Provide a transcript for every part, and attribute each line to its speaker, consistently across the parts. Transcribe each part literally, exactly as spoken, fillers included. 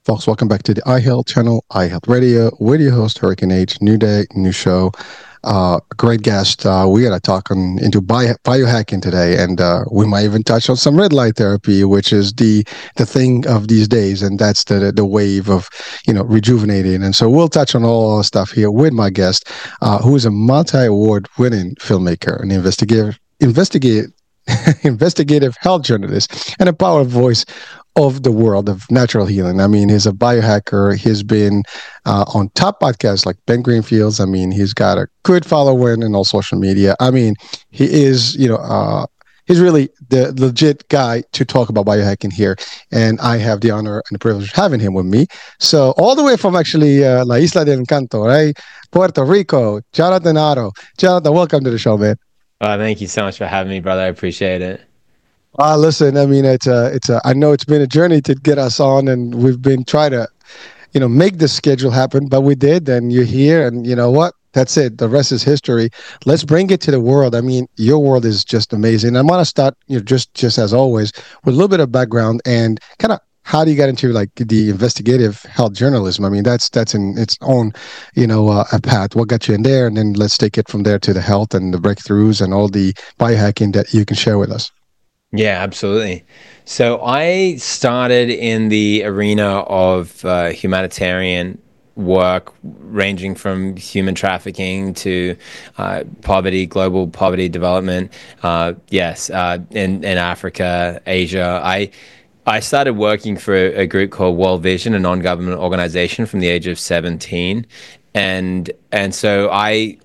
Speaker 1: Folks, welcome back to the iHealth channel, iHealth Radio, with your host, Hurricane H. New day, new show. Uh, great guest. Uh, we got to talk on, into bio, biohacking today, and uh, we might even touch on some red light therapy, which is the the thing of these days, and that's the the wave of you know rejuvenating. And so we'll touch on all the stuff here with my guest, uh, who is a multi-award winning filmmaker, an investigative investigate investigative health journalist, and a power voice of the world of natural healing. I mean, he's a biohacker. He's been uh, on top podcasts like Ben Greenfield's. I mean, he's got a good following in all social media. I mean, he is, you know, uh, he's really the legit guy to talk about biohacking here. And I have the honor and the privilege of having him with me. So all the way from actually uh, La Isla del Encanto, right? Puerto Rico, Jonathan Otto. Jonathan, welcome to the show, man.
Speaker 2: Uh, thank you so much for having me, brother. I appreciate it.
Speaker 1: Uh, listen, I mean, it's a, it's a, I know it's been a journey to get us on, and we've been trying to, you know, make this schedule happen, but we did, and you're here, and you know what? That's it. The rest is history. Let's bring it to the world. I mean, your world is just amazing. I want to start, you know, just, just as always, with a little bit of background and kind of how do you get into like the investigative health journalism? I mean, that's that's in its own, you know, uh, a path. What got you in there, and then let's take it from there to the health and the breakthroughs and all the biohacking that you can share with us.
Speaker 2: Yeah, absolutely. So I started in the arena of uh, humanitarian work, ranging from human trafficking to uh, poverty, global poverty development. Uh, yes, uh, in in Africa, Asia. I I started working for a group called World Vision, a non-government organization, from the age of seventeen, and and so I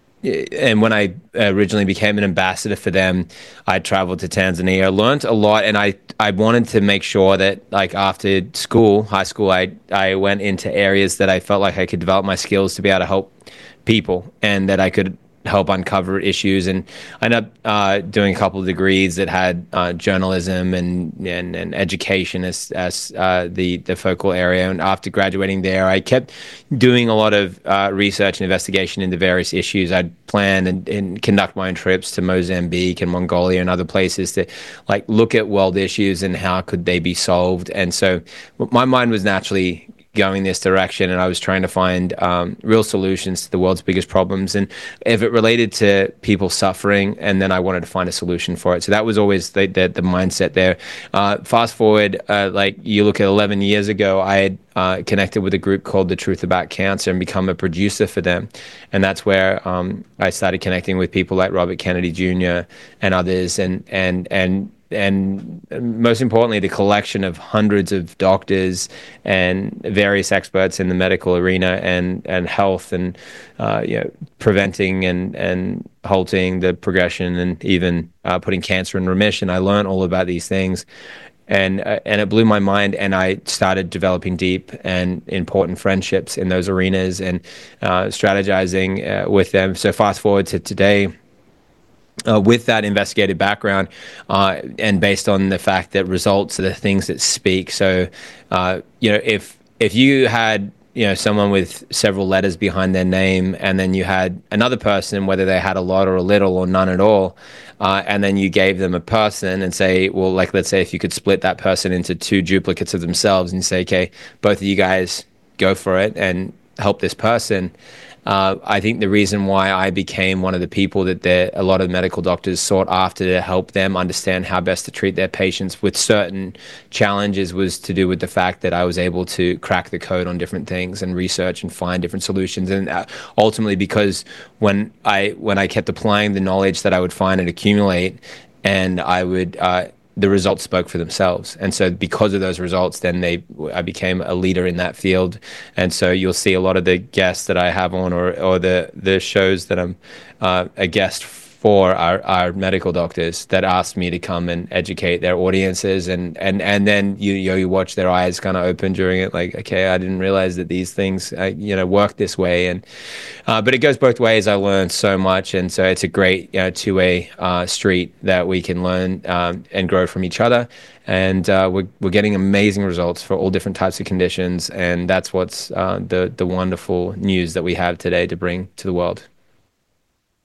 Speaker 2: and when I originally became an ambassador for them, I traveled to Tanzania. I learned a lot, and I, I wanted to make sure that, like, after school, high school, I I went into areas that I felt like I could develop my skills to be able to help people, and that I could help uncover issues. And I ended up uh, doing a couple of degrees that had uh, journalism and, and and education as as uh, the the focal area. And after graduating there, I kept doing a lot of uh, research and investigation into various issues. I'd plan and, and conduct my own trips to Mozambique and Mongolia and other places to like look at world issues and how could they be solved. And so my mind was naturally going this direction, and I was trying to find um, real solutions to the world's biggest problems, and if it related to people suffering, and then I wanted to find a solution for it. So that was always the the, the mindset there. Uh, fast forward, uh, like you look at eleven years ago, I had uh, connected with a group called The Truth About Cancer and become a producer for them, and that's where um, I started connecting with people like Robert Kennedy Junior and others, and and and and most importantly, the collection of hundreds of doctors and various experts in the medical arena and, and health and uh, you know, preventing and, and halting the progression and even uh, putting cancer in remission. I learned all about these things. And uh, and it blew my mind, and I started developing deep and important friendships in those arenas and uh, strategizing uh, with them. So fast forward to today, Uh, with that investigative background, uh, and based on the fact that results are the things that speak. So, uh, you know, if if you had you know someone with several letters behind their name, and then you had another person, whether they had a lot or a little or none at all, uh, and then you gave them a person and say, well, like let's say if you could split that person into two duplicates of themselves and say, okay, both of you guys go for it and help this person. Uh, I think the reason why I became one of the people that the, a lot of medical doctors sought after to help them understand how best to treat their patients with certain challenges was to do with the fact that I was able to crack the code on different things and research and find different solutions. And uh, ultimately, because when I when I kept applying the knowledge that I would find and accumulate, and I would uh, the results spoke for themselves. And so because of those results, then they, I became a leader in that field. And so you'll see a lot of the guests that I have on, or, or the, the shows that I'm uh, a guest for our, our medical doctors that asked me to come and educate their audiences. And, and, and then you, you, know, you watch their eyes kind of open during it. Like, okay, I didn't realize that these things, uh, you know, work this way. And, uh, but it goes both ways. I learned so much. And so it's a great, you know, two-way uh, street that we can learn um, and grow from each other. And uh, we're, we're getting amazing results for all different types of conditions. And that's what's uh, the, the wonderful news that we have today to bring to the world.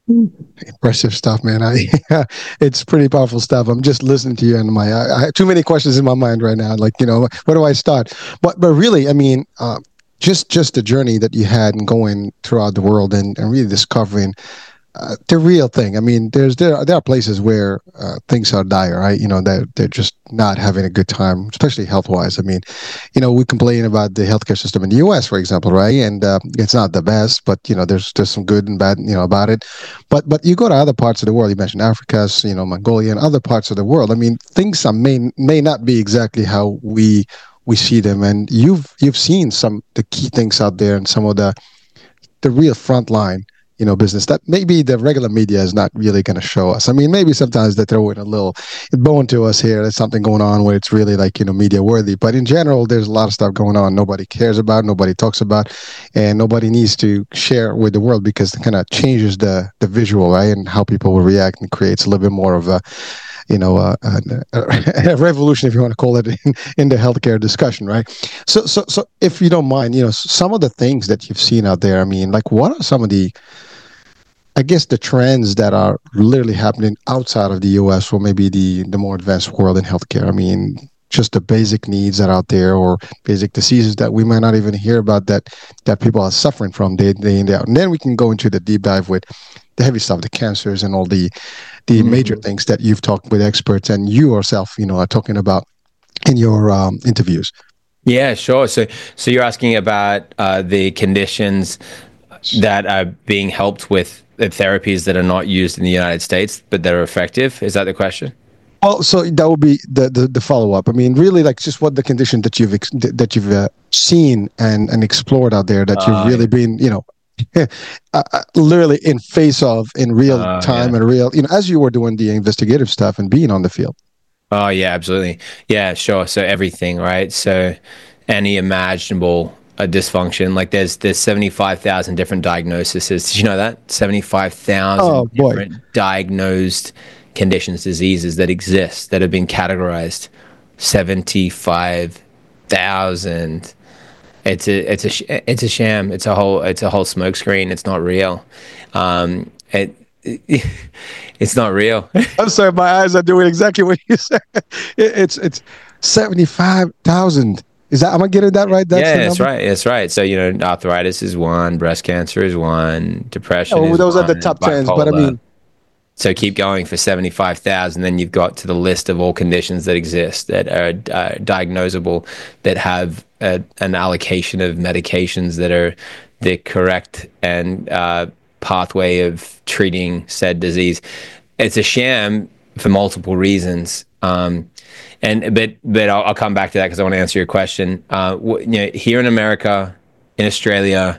Speaker 1: Impressive stuff, man. I it's pretty powerful stuff. I'm just listening to you, and my I, I have too many questions in my mind right now. Like, you know, where do I start? But but really, I mean, uh, just just the journey that you had and going throughout the world and, and really discovering uh, the real thing. I mean, there's there are, there are places where uh, things are dire, right? You know, that they're just not having a good time, especially health wise. I mean, you know, we complain about the healthcare system in the U S, for example, right? And uh, it's not the best, but you know, there's there's some good and bad, you know, about it. But but you go to other parts of the world. You mentioned Africa, you know, Mongolia, and other parts of the world. I mean, things are, may may not be exactly how we we see them, and you've you've seen some the key things out there and some of the the real frontline, you know, business that maybe the regular media is not really going to show us. I mean, maybe sometimes they throw in a little bone to us here. There's something going on where it's really like, you know, media worthy. But in general, there's a lot of stuff going on nobody cares about, nobody talks about, and nobody needs to share with the world because it kind of changes the the visual, right, and how people will react and creates a little bit more of a you know, uh, a, a revolution, if you want to call it, in, in the healthcare discussion, right? So, so, so, if you don't mind, you know, some of the things that you've seen out there. I mean, like, what are some of the, I guess, the trends that are literally happening outside of the U S or maybe the the more advanced world in healthcare? I mean, just the basic needs that are out there, or basic diseases that we might not even hear about that that people are suffering from day, day in day out. And then we can go into the deep dive with the heavy stuff, the cancers and all the the mm-hmm. major things that you've talked with experts and you yourself, you know, are talking about in your um, interviews.
Speaker 2: Yeah, sure. So, so you're asking about uh, the conditions that are being helped with the therapies that are not used in the United States, but that are effective. Is that the question?
Speaker 1: Well, so that would be the the, the follow up. I mean, really, like just what the condition that you've ex- that you've uh, seen and and explored out there that you've uh, really yeah. been, you know. uh, literally in face of in real uh, time yeah. and real, you know, as you were doing the investigative stuff and being on the field.
Speaker 2: Oh yeah, absolutely. Yeah, sure. So everything, right? So any imaginable uh, dysfunction, like there's there's seventy-five thousand different diagnoses. Did you know that? seventy-five thousand oh, different boy. diagnosed conditions, diseases that exist that have been categorized. seventy-five thousand. It's a it's a it's a sham. It's a whole it's a whole smokescreen. It's not real. Um, it, it it's not real.
Speaker 1: I'm sorry, my eyes are doing exactly what you said. It, it's it's seventy five thousand. Is that am I getting that right?
Speaker 2: That's yeah, that's right. That's right. So you know, arthritis is one, breast cancer is one, depression. Oh,
Speaker 1: is
Speaker 2: those
Speaker 1: one, are the top tens. But I mean.
Speaker 2: So keep going for seventy-five thousand, then you've got to the list of all conditions that exist that are uh, diagnosable, that have a, an allocation of medications that are the correct and uh, pathway of treating said disease. It's a sham for multiple reasons. Um, and but but I'll, I'll come back to that because I want to answer your question. Uh, you know, here in America, in Australia,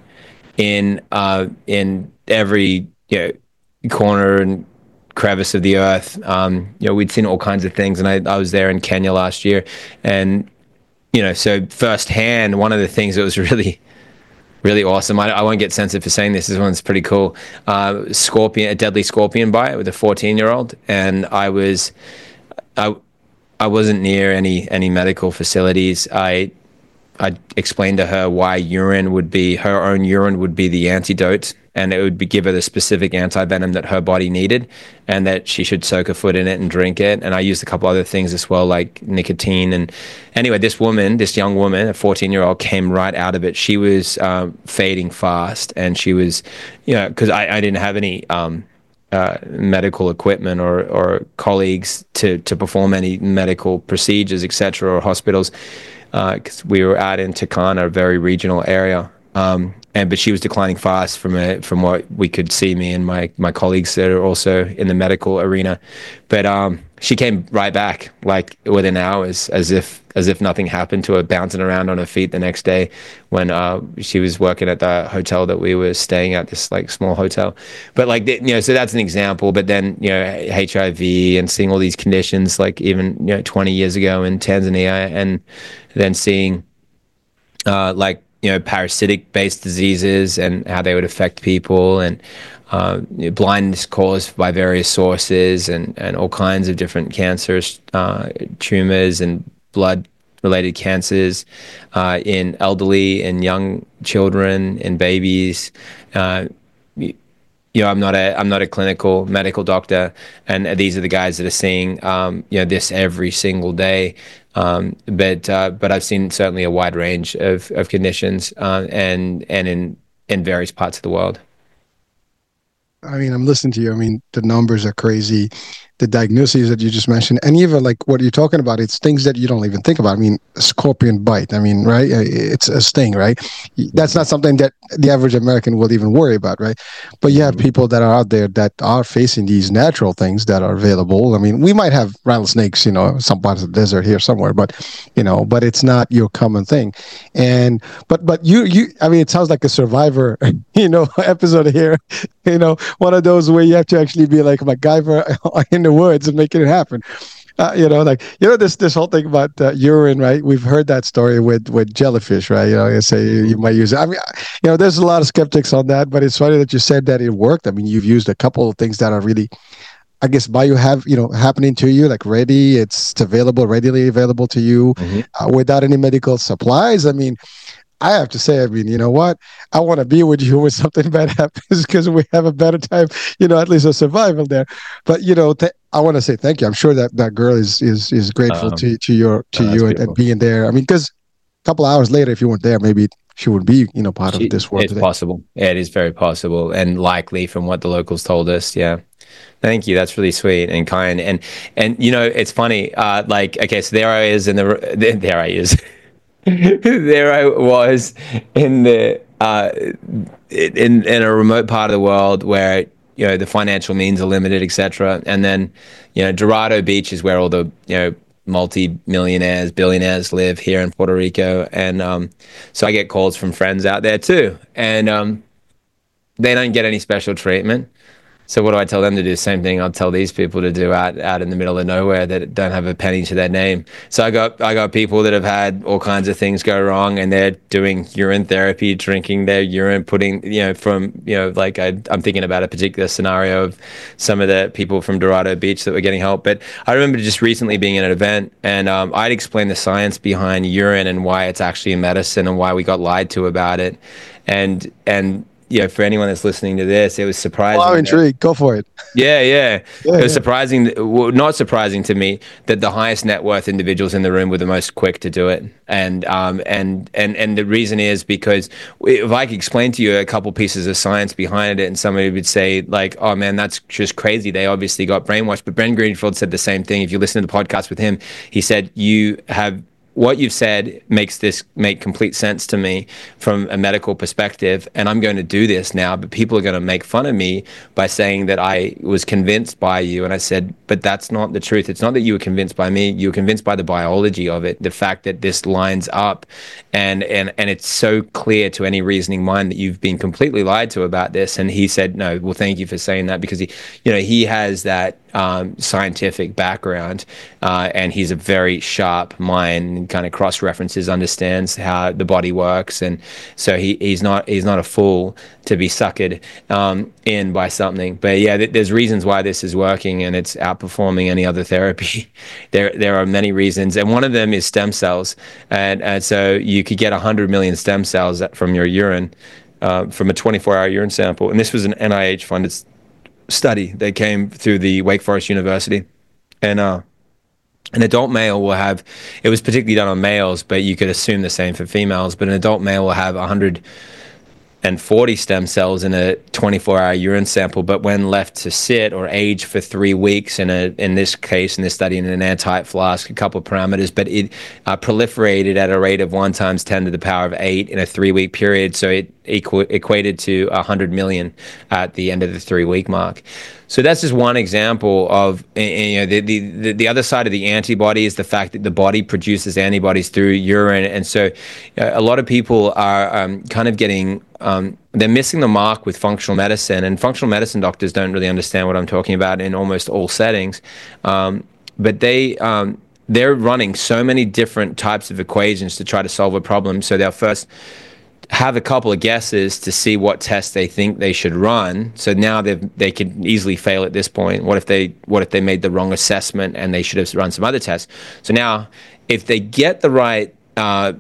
Speaker 2: in uh, in every you know corner and crevice of the earth, um, you know, we'd seen all kinds of things, and I, I was there in Kenya last year, and you know, so firsthand, one of the things that was really, really awesome. I, I won't get censored for saying this. This one's pretty cool. Uh, scorpion, a deadly scorpion bite with a fourteen-year-old, and I was, I, I wasn't near any any medical facilities. I, I explained to her why urine would be her own urine would be the antidote. And it would be, give her the specific anti-venom that her body needed, and that she should soak her foot in it and drink it. And I used a couple other things as well, like nicotine. And anyway, this woman, this young woman, a fourteen-year-old, came right out of it. She was um, fading fast, and she was, you know, because I, I didn't have any um, uh, medical equipment or, or colleagues to, to perform any medical procedures, et cetera, or hospitals, because uh, we were out in Turkana, a very regional area. Um, and but she was declining fast from a, from what we could see, me and my my colleagues that are also in the medical arena. But um, she came right back like within hours, as if as if nothing happened to her, bouncing around on her feet the next day when uh, she was working at the hotel that we were staying at, this like small hotel. But like you know, so that's an example. But then you know, H I V and seeing all these conditions, like even you know, twenty years ago in Tanzania, and then seeing uh, like. you know, parasitic-based diseases and how they would affect people, and uh, blindness caused by various sources, and, and all kinds of different cancers, uh, tumors, and blood-related cancers uh, in elderly and young children and babies. Uh, you, you know, I'm not a I'm not a clinical medical doctor, and these are the guys that are seeing um, you know, this every single day. Um, but uh, but I've seen certainly a wide range of of conditions, uh, and and in in various parts of the world.
Speaker 1: I mean, I'm listening to you. I mean, the numbers are crazy. The diagnoses that you just mentioned, and even like what you're talking about, it's things that you don't even think about. I mean, a scorpion bite. I mean, right? Uh, It's a sting, right? That's not something that the average American will even worry about, right? But you have
Speaker 2: Mhm.
Speaker 1: people that are out there that are facing these natural things that are available. I mean, we might have rattlesnakes, you know, some parts of the desert here somewhere, but you know, but it's not your common thing. And but but you you, I mean, it sounds like a Survivor, you know, episode here. You know, one of those where you have to actually be like MacGyver in the woods and making it happen. Uh, you know, like you know this this whole thing about uh, urine, right? We've heard that story with with jellyfish, right? You know, you say you, you might use it. I mean, you know, there's a lot of skeptics on that, but it's funny that you said that it worked. I mean, you've used a couple of things that are really, I guess, bio have you know happening to you, like ready. It's available, readily available to you,
Speaker 2: Mhm.
Speaker 1: uh, without any medical supplies. I mean, I have to say, I mean, you know what? I want to be with you when something bad happens because we have a better time, you know, at least a survival there. But you know, th- I want to say thank you. I'm sure that that girl is is is grateful
Speaker 2: Um,
Speaker 1: to to your to
Speaker 2: no, that's
Speaker 1: you and, and
Speaker 2: beautiful.
Speaker 1: being there. I mean, because a couple hours later, if you weren't there, maybe she would be, you know, part of
Speaker 2: She,
Speaker 1: this world
Speaker 2: it's
Speaker 1: today.
Speaker 2: possible. Yeah, it is very possible and likely from what the locals told us. Yeah. Thank you. That's really sweet and kind. And and you know, it's funny. Uh, like, okay, so there I is in the there I is. There I was in the uh, in in a remote part of the world where you know the financial means are limited, et cetera. And then you know Dorado Beach is where all the you know multi-millionaires, billionaires live here in Puerto Rico, and um, so I get calls from friends out there too, and um, they don't get any special treatment. So what do I tell them to do? Same thing I'll tell these people to do out out in the middle of nowhere that don't have a penny to their name. So I got I got people that have had all kinds of things go wrong, and they're doing urine therapy, drinking their urine, putting you know from you know like I, I'm thinking about a particular scenario of some of the people from Dorado Beach that were getting help. But I remember just recently being at an event, and um, I'd explained the science behind urine and why it's actually a medicine and why we got lied to about it, and and you know, for anyone that's listening to this, it was
Speaker 1: Well, I'm
Speaker 2: surprising that
Speaker 1: intrigued. Go for it.
Speaker 2: yeah, yeah.
Speaker 1: Yeah,
Speaker 2: It was
Speaker 1: yeah.
Speaker 2: surprising, well, not surprising to me that the highest net worth individuals in the room were the most quick to do it. And um and and and the reason is because if I could explain to you a couple pieces of science behind it, and somebody would say like, "Oh man, that's just crazy. They obviously got brainwashed." But Ben Greenfield said the same thing. If you listen to the podcast with him, he said you have what you've said makes this make complete sense to me from a medical perspective, and I'm going to do this now, but people are going to make fun of me by saying that I was convinced by you. And I said, but that's not the truth. It's not that you were convinced by me. You were convinced by the biology of it, the fact that this lines up, and and and it's so clear to any reasoning mind that you've been completely lied to about this. And he said, no, well, thank you for saying that, because he, you know, he has that um, scientific background, uh, and he's a very sharp mind, and kind of cross references, understands how the body works, and so he, he's not he's not a fool to be suckered um, in by something. But yeah, th- there's reasons why this is working, and it's outperforming any other therapy. there there are many reasons, and one of them is stem cells, and, and so you could get one hundred million stem cells from your urine. Uh, from a twenty-four hour urine sample, and this was an N I H funded study that came through the Wake Forest University, and uh, an adult male will have, it was particularly done on males, but you could assume the same for females, but an adult male will have one hundred forty stem cells in a twenty-four hour urine sample, but when left to sit or age for three weeks in a in this case, in this study, in an airtight flask, a couple of parameters, but it uh, proliferated at a rate of one times ten to the power of eight in a three week period, so it equ- equated to one hundred million at the end of the three week mark. So that's just one example of, you know, the, the the other side of the antibody is the fact that the body produces antibodies through urine, and so uh, a lot of people are um, kind of getting um, they're missing the mark with functional medicine, and functional medicine doctors don't really understand what I'm talking about in almost all settings, um, but they um, they're running so many different types of equations to try to solve a problem. So they'll first have a couple of guesses to see what tests they think they should run. So now they they could easily fail at this point. What if they what if they made the wrong assessment and they should have run some other tests? So now, if they get the right uh,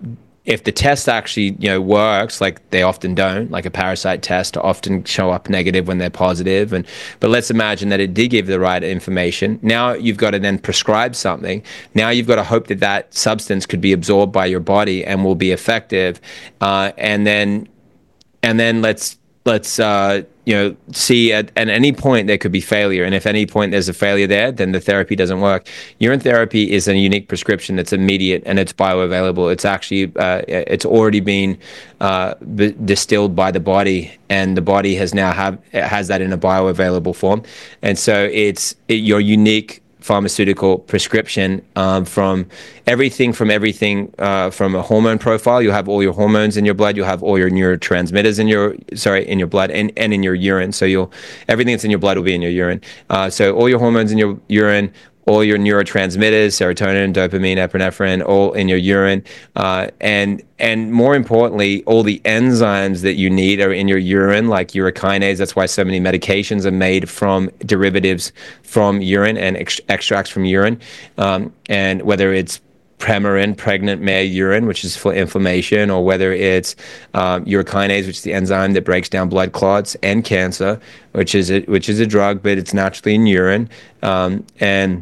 Speaker 2: if the test actually, you know, works, like they often don't, like a parasite test often show up negative when they're positive. And but let's imagine that it did give the right information. Now you've got to then prescribe something. Now you've got to hope that that substance could be absorbed by your body and will be effective. Uh, and then, and then let's let's uh, you know, see at, at any point there could be failure, and if any point there's a failure there, then the therapy doesn't work. Urine therapy is a unique prescription that's immediate and it's bioavailable. It's actually uh, it's already been uh, b- distilled by the body, and the body has now have has that in a bioavailable form, and so it's it, your unique pharmaceutical prescription um, from everything from everything uh, from a hormone profile. You'll have all your hormones in your blood. You'll have all your neurotransmitters in your sorry in your blood and, and in your urine. So you'll everything that's in your blood will be in your urine. Uh, so all your hormones in your urine, all your neurotransmitters, serotonin, dopamine, epinephrine, all in your urine, uh, and and more importantly, all the enzymes that you need are in your urine, like urokinase. That's why so many medications are made from derivatives from urine and ex- extracts from urine, um, and whether it's Premarin, pregnant male urine, which is for inflammation, or whether it's um, urokinase, which is the enzyme that breaks down blood clots, and cancer, which is a, which is a drug, but it's naturally in urine, um, and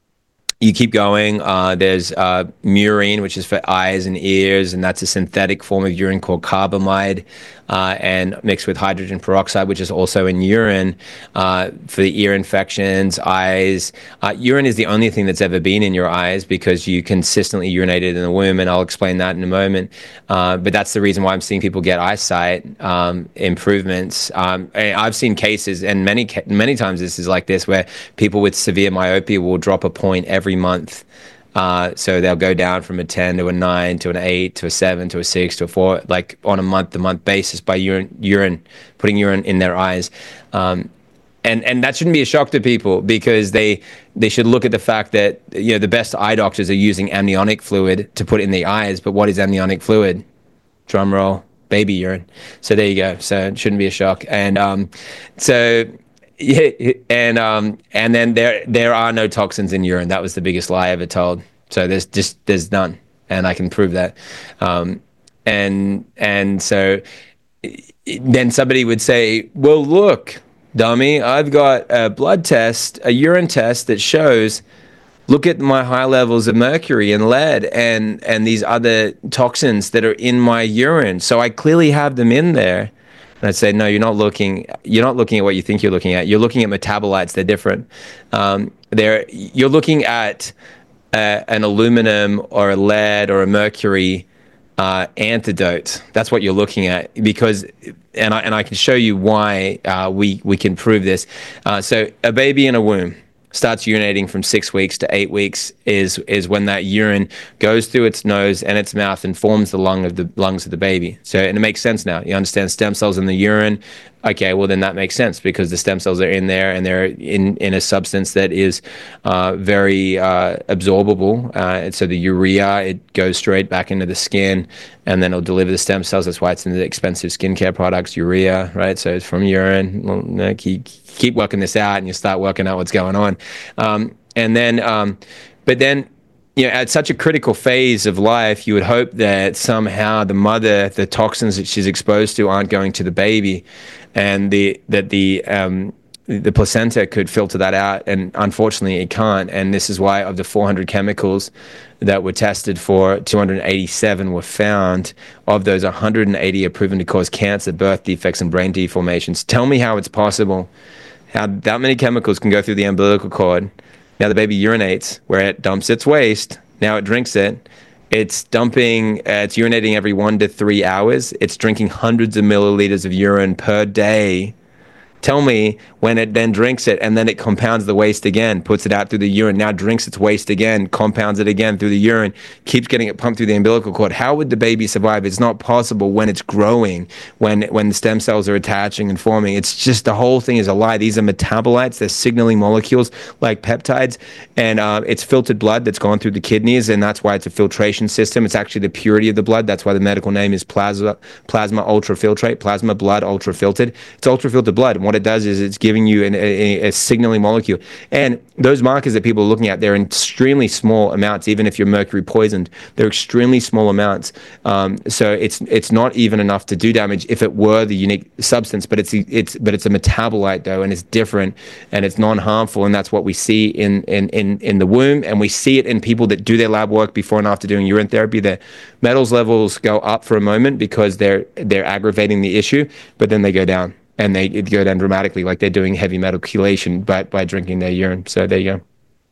Speaker 2: you keep going. Uh, there's uh, murine, which is for eyes and ears, and that's a synthetic form of urine called carbamide, uh, and mixed with hydrogen peroxide, which is also in urine uh, for the ear infections, eyes. Uh, urine is the only thing that's ever been in your eyes because you consistently urinated in the womb, and I'll explain that in a moment. Uh, but that's the reason why I'm seeing people get eyesight um, improvements. Um, I've seen cases, and many many times this is like this, where people with severe myopia will drop a point every month. Uh, so they'll go down from a ten to a nine to an eight to a seven to a six to a four, like on a month-to-month basis by urine, urine, putting urine in their eyes. Um, and and that shouldn't be a shock to people, because they they should look at the fact that, you know, the best eye doctors are using amniotic fluid to put in the eyes. But what is amniotic fluid? Drum roll, baby urine. So there you go. So it shouldn't be a shock. And um, so... Yeah, and um, and then there there are no toxins in urine. That was the biggest lie I ever told. So there's just there's none, and I can prove that. Um, and and so then somebody would say, "Well, look, dummy, I've got a blood test, a urine test that shows. Look at my high levels of mercury and lead and and these other toxins that are in my urine. So I clearly have them in there." And I'd say, no, you're not looking. You're not looking at what you think you're looking at. You're looking at metabolites. They're different. Um, they're you're looking at uh, an aluminum or a lead or a mercury uh, antidote. That's what you're looking at. Because, and I and I can show you why uh, we we can prove this. Uh, so a baby in a womb starts urinating from six weeks to eight weeks is is when that urine goes through its nose and its mouth and forms the lung of the lungs of the baby. So, and it makes sense now. You understand stem cells in the urine. Okay, well then that makes sense, because the stem cells are in there and they're in, in a substance that is uh, very uh, absorbable. Uh, and so the urea, it goes straight back into the skin, and then it'll deliver the stem cells. That's why it's in the expensive skincare products, urea, right? So it's from urine. Well, you know, keep, keep working this out, and you start working out what's going on. Um, and then, um, but then, you know, at such a critical phase of life, you would hope that somehow the mother, the toxins that she's exposed to aren't going to the baby, and the that the um, the placenta could filter that out, and unfortunately it can't. And this is why of the four hundred chemicals that were tested for, two hundred eighty-seven were found. Of those, one hundred eighty are proven to cause cancer, birth defects, and brain deformations. Tell me how it's possible, how that many chemicals can go through the umbilical cord. Now the baby urinates, where it dumps its waste. Now it drinks it. It's dumping, uh, it's urinating every one to three hours. It's drinking hundreds of milliliters of urine per day. Tell me, when it then drinks it and then it compounds the waste again, puts it out through the urine, now drinks its waste again, compounds it again through the urine, keeps getting it pumped through the umbilical cord. How would the baby survive? It's not possible when it's growing, when when the stem cells are attaching and forming. It's just, the whole thing is a lie. These are metabolites. They're signaling molecules like peptides, and uh, it's filtered blood that's gone through the kidneys, and that's why it's a filtration system. It's actually the purity of the blood. That's why the medical name is plasma, plasma ultrafiltrate, plasma blood ultrafiltered. It's ultrafiltered blood. what it does is it's giving you an, a, a signaling molecule. And those markers that people are looking at, they're in extremely small amounts. Even if you're mercury poisoned, they're extremely small amounts. Um, so it's it's not even enough to do damage if it were the unique substance. But it's it's but it's a metabolite though, and it's different, and it's non-harmful, and that's what we see in in in in the womb, and we see it in people that do their lab work before and after doing urine therapy. Their metals levels go up for a moment because they're they're aggravating the issue, but then they go down, and they go down dramatically, like they're doing heavy metal chelation by by drinking their urine. So there you go.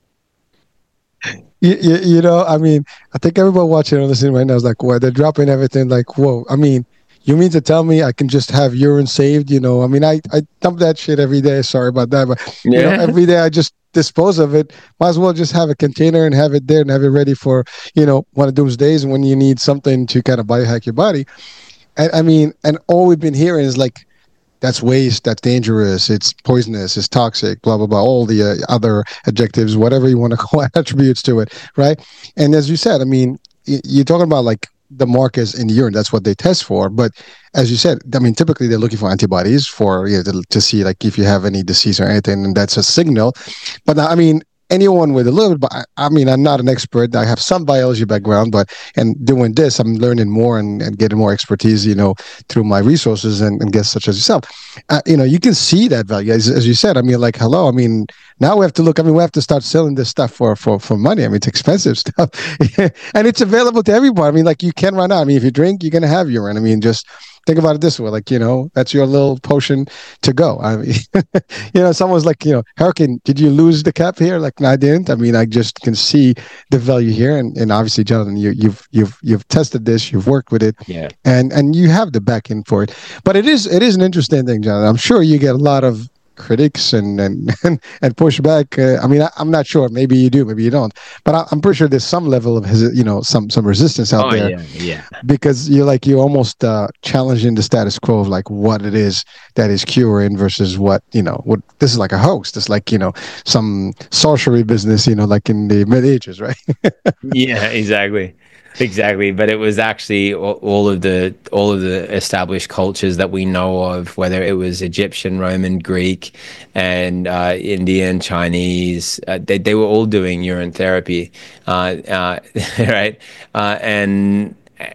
Speaker 1: You, you, you know, I mean, I think everybody watching or listening right now is like, "Whoa!" They're dropping everything. Like, whoa! I mean, you mean to tell me I can just have urine saved? You know, I mean, I I dump that shit every day. Sorry about that, but you
Speaker 2: Yeah.
Speaker 1: know, every day I just dispose of it. Might as well just have a container and have it there and have it ready for, you know, one of those days when you need something to kind of biohack your body. And I mean, and all we've been hearing is like, that's waste, that's dangerous, it's poisonous, it's toxic, blah, blah, blah, all the uh, other adjectives, whatever you want to call attributes to it, right? And as you said, I mean, y- you're talking about like the markers in the urine, that's what they test for. But as you said, I mean, typically they're looking for antibodies for, you know, to, to see like if you have any disease or anything, and that's a signal. But I mean, anyone with a little bit, but I mean, I'm not an expert. I have some biology background, but and doing this, I'm learning more and, and getting more expertise, you know, through my resources and, and guests such as yourself. Uh, you know, you can see that value, as, as you said. I mean, like, hello. I mean, now we have to look. I mean, we have to start selling this stuff for for for money. I mean, it's expensive stuff, and it's available to everybody. I mean, like, you can run out. I mean, if you drink, you're gonna have urine. I mean, just think about it this way, like, you know, that's your little potion to go. I mean, you know, someone's like, you know, Hurricane, did you lose the cap here? Like, no, I didn't. I mean, I just can see the value here, and, and obviously, Jonathan, you, you've you've you've tested this, you've worked with it,
Speaker 2: Yeah.
Speaker 1: and and you have the backing for it. But it is it is an interesting thing, Jonathan. I'm sure you get a lot of critics and and and, and pushback. Uh, I mean, I, I'm not sure. Maybe you do, maybe you don't. But I, I'm pretty sure there's some level of his, you know, some some resistance out
Speaker 2: Oh
Speaker 1: there.
Speaker 2: yeah, yeah.
Speaker 1: Because you're like you're almost uh, challenging the status quo of like what it is that is curing versus what, you know, what this is like a hoax. It's like, you know, some sorcery business, you know, like in the mid ages, right?
Speaker 2: Yeah, exactly. Exactly, but it was actually all, all of the all of the established cultures that we know of, whether it was Egyptian, Roman, Greek, and uh, Indian, Chinese. Uh, they they were all doing urine therapy, uh, uh, right? Uh, and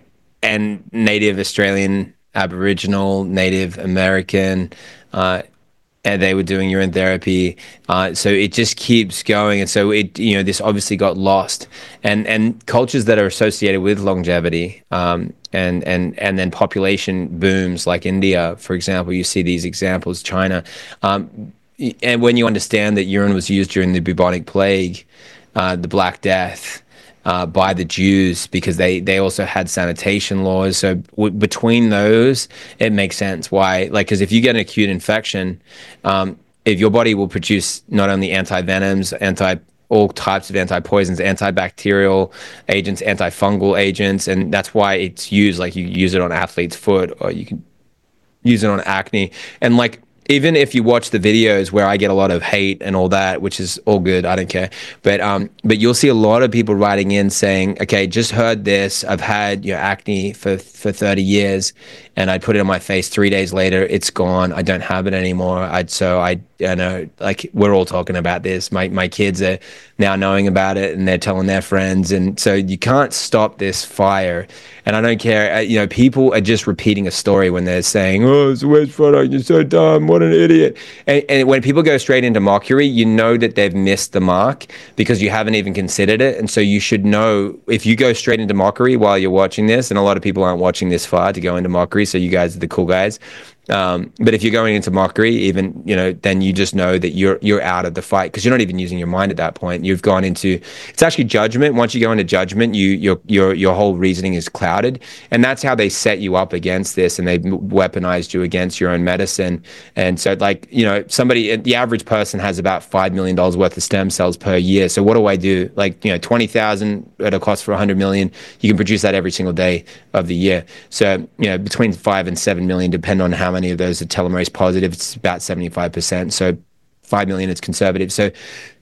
Speaker 2: and Native Australian, Aboriginal, Native American. Uh, and they were doing urine therapy. Uh, so it just keeps going. And so it, you know, this obviously got lost. And and cultures that are associated with longevity, um, and and and then population booms like India, for example, you see these examples, China. Um, and when you understand that urine was used during the bubonic plague, uh, the Black Death, uh, by the Jews, because they, they also had sanitation laws. So w- between those, it makes sense why, like, because if you get an acute infection, um, if your body will produce not only anti-venoms, anti all types of anti-poisons, antibacterial agents, antifungal agents, and that's why it's used. Like, you use it on athlete's foot, or you can use it on acne. And like, even if you watch the videos where I get a lot of hate and all that, which is all good, I don't care. But um, but you'll see a lot of people writing in saying, okay, just heard this. I've had, you know, acne for for thirty years, and I put it on my face. Three days later, it's gone. I don't have it anymore. I so I I know, like, we're all talking about this. My my kids are now knowing about it, and they're telling their friends, and so you can't stop this fire. And I don't care. You know, people are just repeating a story when they're saying, "Oh, it's a waste product. You're so dumb. What an idiot." And, and when people go straight into mockery, you know that they've missed the mark because you haven't even considered it. And so you should know, if you go straight into mockery while you're watching this, and a lot of people aren't watching this far to go into mockery, so you guys are the cool guys. Um, but if you're going into mockery, even, you know, then you just know that you're you're out of the fight, because you're not even using your mind at that point. You've gone into, it's actually judgment. Once you go into judgment, you your your your whole reasoning is clouded, and that's how they set you up against this, and they weaponized you against your own medicine. And so, like, you know, somebody, the average person has about five million dollars worth of stem cells per year. So what do I do? Like, you know, twenty thousand at a cost for a hundred million. You can produce that every single day of the year. So, you know, between five and seven million, depend on how many of those are telomerase positive. It's about seventy-five percent. So five million is conservative. So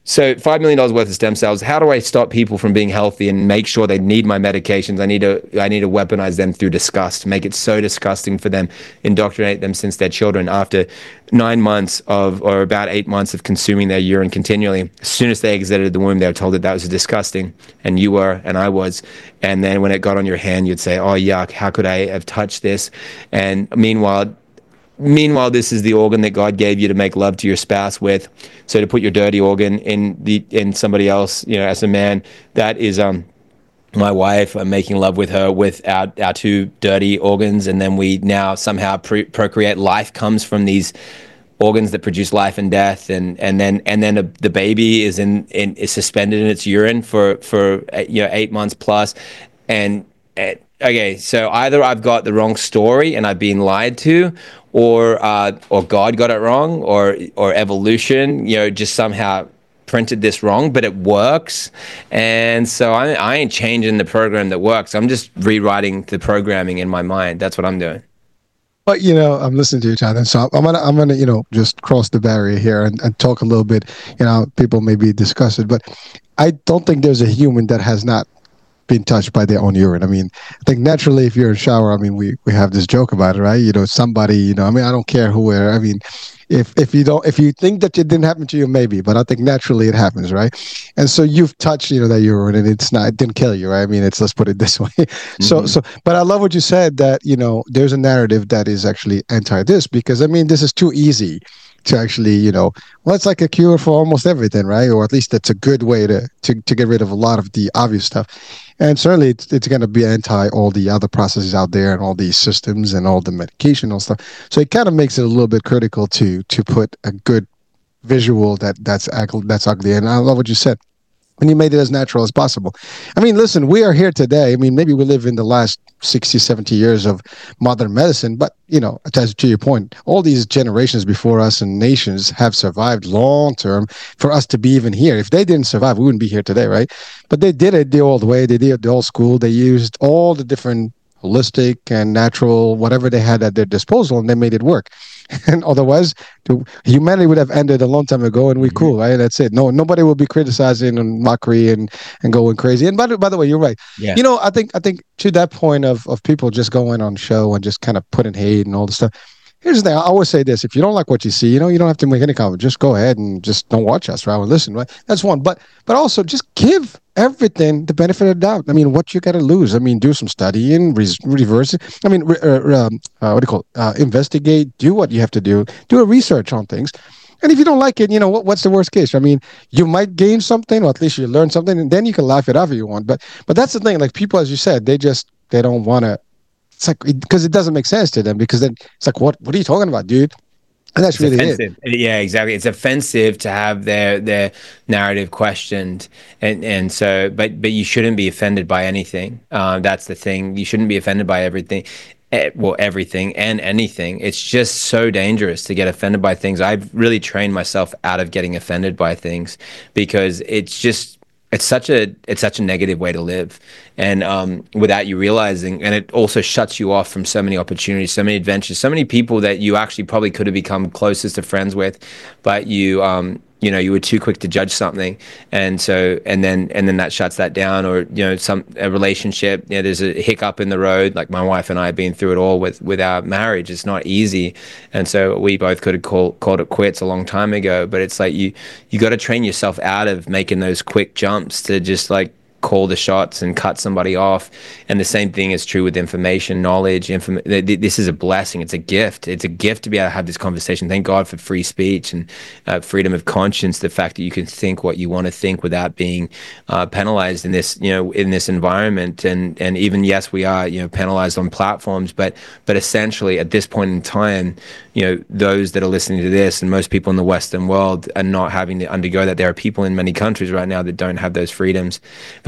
Speaker 2: So five million dollars worth of stem cells. How do I stop people from being healthy and make sure they need my medications? I need to I need to weaponize them through disgust, make it so disgusting for them, indoctrinate them since they're children. After nine months of, or about eight months of consuming their urine continually, as soon as they exited the womb, they were told that that was disgusting, and you were, and I was. And then when it got on your hand, you'd say, "Oh yuck! How could I have touched this?" And meanwhile. Meanwhile, this is the organ that God gave you to make love to your spouse with. So to put your dirty organ in the in somebody else, you know, as a man, that is um my wife. I'm making love with her with our, our two dirty organs, and then we now somehow pre- procreate. Life comes from these organs that produce life and death, and and then and then a, the baby is in, in is suspended in its urine for for you know eight months plus, and. and Okay, so either I've got the wrong story and I've been lied to, or uh, or God got it wrong, or or evolution, you know, just somehow printed this wrong, but it works. And so I, I ain't changing the program that works. I'm just rewriting the programming in my mind. That's what I'm doing.
Speaker 1: But you know, I'm listening to you, Jonathan. So I'm gonna, I'm gonna, you know, just cross the barrier here and, and talk a little bit. You know, people may be disgusted, but I don't think there's a human that has not been touched by their own urine. I mean, I think naturally, if you're in shower, I mean, we, we have this joke about it, right? You know, somebody, you know, I mean, I don't care who, where. I mean, if if you don't, if you think that it didn't happen to you, maybe, but I think naturally it happens, right? And so you've touched, you know, that urine, and it's not, it didn't kill you, right? I mean, it's, let's put it this way. Mm-hmm. So, so, but I love what you said, that, you know, there's a narrative that is actually anti this, because I mean, this is too easy to actually, you know, well, it's like a cure for almost everything, right? Or at least it's a good way to to, to get rid of a lot of the obvious stuff. And certainly it's, it's going to be anti all the other processes out there and all these systems and all the medication and stuff. So it kind of makes it a little bit critical to to put a good visual that that's that's ugly. And I love what you said. And you made it as natural as possible. I mean, listen, we are here today. I mean, maybe we live in the last sixty, seventy years of modern medicine, but, you know, to, to your point, all these generations before us and nations have survived long term for us to be even here. If they didn't survive, we wouldn't be here today, right? But they did it the old way. They did it the old school. They used all the different holistic and natural, whatever they had at their disposal, and they made it work. And otherwise, humanity would have ended a long time ago, and we mm-hmm. cool, right? That's it. No, nobody will be criticizing and mockery and, and going crazy. And by the, by the way, you're right. Yeah. You know, I think I think to that point of of people just going on show and just kind of putting hate and all this stuff. Here's the thing. I always say this: if you don't like what you see, you know, you don't have to make any comment. Just go ahead and just don't watch us, right? Or listen, right? That's one. But but also just give everything the benefit of the doubt. I mean, what you got to lose? I mean, do some studying, re- reverse it. I mean, re- uh, um, uh, what do you call it? Uh, investigate. Do what you have to do. Do a research on things. And if you don't like it, you know, what, what's the worst case? I mean, you might gain something, or at least you learn something, and then you can laugh it off if you want. But but that's the thing. Like people, as you said, they just they don't want to. It's like, because it doesn't make sense to them, because then it's like, what what are you talking about, dude? And that's
Speaker 2: it's
Speaker 1: really
Speaker 2: offensive.
Speaker 1: it.
Speaker 2: Yeah, exactly. It's offensive to have their their narrative questioned, and and so, but but you shouldn't be offended by anything. Uh, that's the thing. You shouldn't be offended by everything. Well, everything and anything. It's just so dangerous to get offended by things. I've really trained myself out of getting offended by things, because it's just. It's such a it's such a negative way to live, and um, without you realizing, and it also shuts you off from so many opportunities, so many adventures, so many people that you actually probably could have become closest to friends with, but you um, you know you were too quick to judge something, and so and then and then that shuts that down, or you know some a relationship, you know, there's a hiccup in the road, like my wife and I have been through it all with with our marriage. It's not easy, and so we both could have call, called it quits a long time ago. But it's like you you got to train yourself out of making those quick jumps to just like call the shots and cut somebody off. And the same thing is true with information, knowledge. Inform- this is a blessing. It's a gift. It's a gift to be able to have this conversation. Thank God for free speech and uh, freedom of conscience. The fact that you can think what you want to think without being uh, penalized in this, you know, in this environment. And and even yes, we are, you know, penalized on platforms, but but essentially at this point in time, you know, those that are listening to this and most people in the Western world are not having to undergo that. There are people in many countries right now that don't have those freedoms. But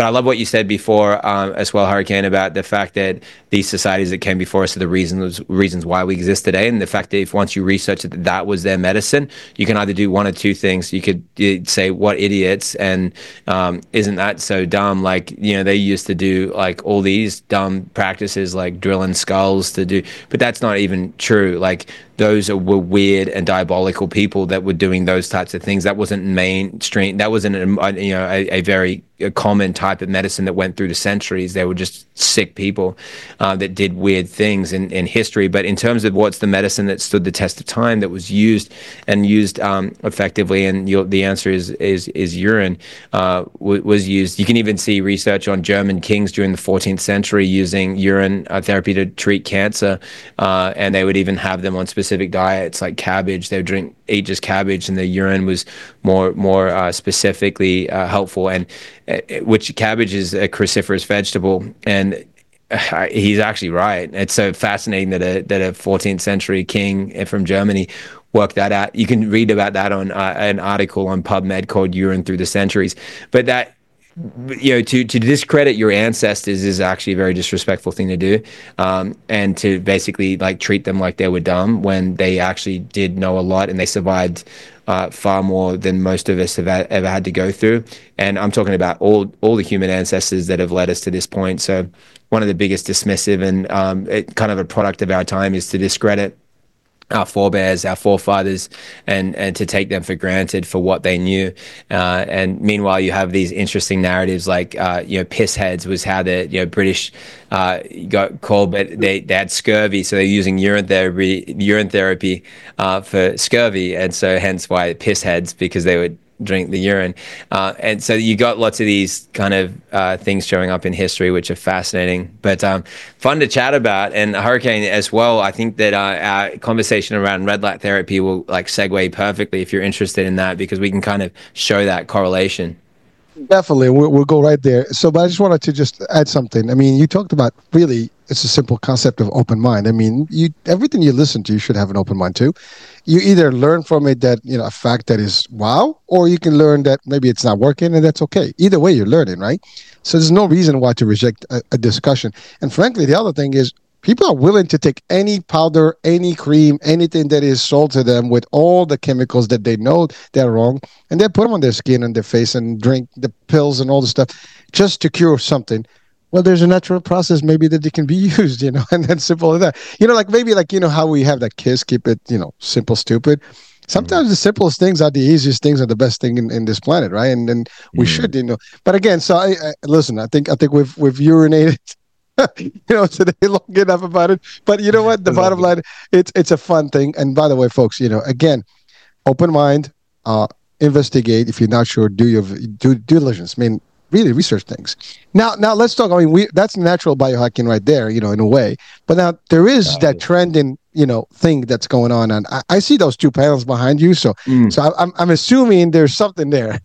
Speaker 2: but I love what you said before um, as well, Hurricane, about the fact that these societies that came before us are the reasons reasons why we exist today, and the fact that if once you research it, that that was their medicine, you can either do one or two things. You could you'd say, what idiots, and um, isn't that so dumb? Like, you know, they used to do like all these dumb practices like drilling skulls to do, but that's not even true. Like, those are, were weird and diabolical people that were doing those types of things. That wasn't mainstream. That wasn't a, you know a, a very a common type of medicine that went through the centuries. They were just sick people uh, that did weird things in, in history. But in terms of what's the medicine that stood the test of time, that was used and used um, effectively, and you'll, the answer is is is urine uh, w- was used. You can even see research on German kings during the fourteenth century using urine uh, therapy to treat cancer, uh, and they would even have them on specific specific diets like cabbage. They would drink eat just cabbage, and the urine was more more uh, specifically uh, helpful. And uh, which cabbage is a cruciferous vegetable, and uh, he's actually right. It's so fascinating that a that a fourteenth century king from Germany worked that out. You can read about that on uh, an article on PubMed called "Urine Through the Centuries." But that, you know, to, to discredit your ancestors is actually a very disrespectful thing to do, um, and to basically like treat them like they were dumb when they actually did know a lot, and they survived uh, far more than most of us have ever had to go through. And I'm talking about all all the human ancestors that have led us to this point. So one of the biggest dismissive and um, it, kind of a product of our time is to discredit our forebears, our forefathers, and and to take them for granted for what they knew. Uh, and meanwhile, you have these interesting narratives like, uh, you know, piss heads was how the you know British uh, got called, but they, they had scurvy, so they're using urine therapy, urine therapy uh, for scurvy, and so hence why piss heads, because they would drink the urine. Uh, and so you got lots of these kind of uh, things showing up in history, which are fascinating, but um, fun to chat about. And Hurricane as well, I think that uh, our conversation around red light therapy will like segue perfectly if you're interested in that, because we can kind of show that correlation.
Speaker 1: Definitely, we'll, we'll go right there. So, but I just wanted to just add something. I mean, you talked about really, it's a simple concept of open mind. I mean, you everything you listen to, you should have an open mind too. You either learn from it that, you know, a fact that is wow, or you can learn that maybe it's not working, and that's okay. Either way, you're learning, right? So there's no reason why to reject a, a discussion. And frankly, the other thing is, people are willing to take any powder, any cream, anything that is sold to them with all the chemicals that they know they're wrong, and they put them on their skin and their face and drink the pills and all the stuff just to cure something. Well, there's a natural process maybe that it can be used, you know, and then simple as that. You know, like maybe like, you know, how we have that KISS, keep it, you know, simple, stupid. Sometimes mm. the simplest things are the easiest things and the best thing in, in this planet, right? And then we mm. should, you know. But again, so I, I listen, I think I think we've we've urinated you know, today long enough about it. But you know what? The bottom line, it's it's a fun thing. And by the way, folks, you know, again, open mind, uh, investigate. If you're not sure, do your due diligence. I mean, really research things. Now, now let's talk. I mean, we that's natural biohacking right there, you know, in a way. But now there is that trending, you know, thing that's going on, and I, I see those two panels behind you. So, mm. so I, I'm I'm assuming there's something there.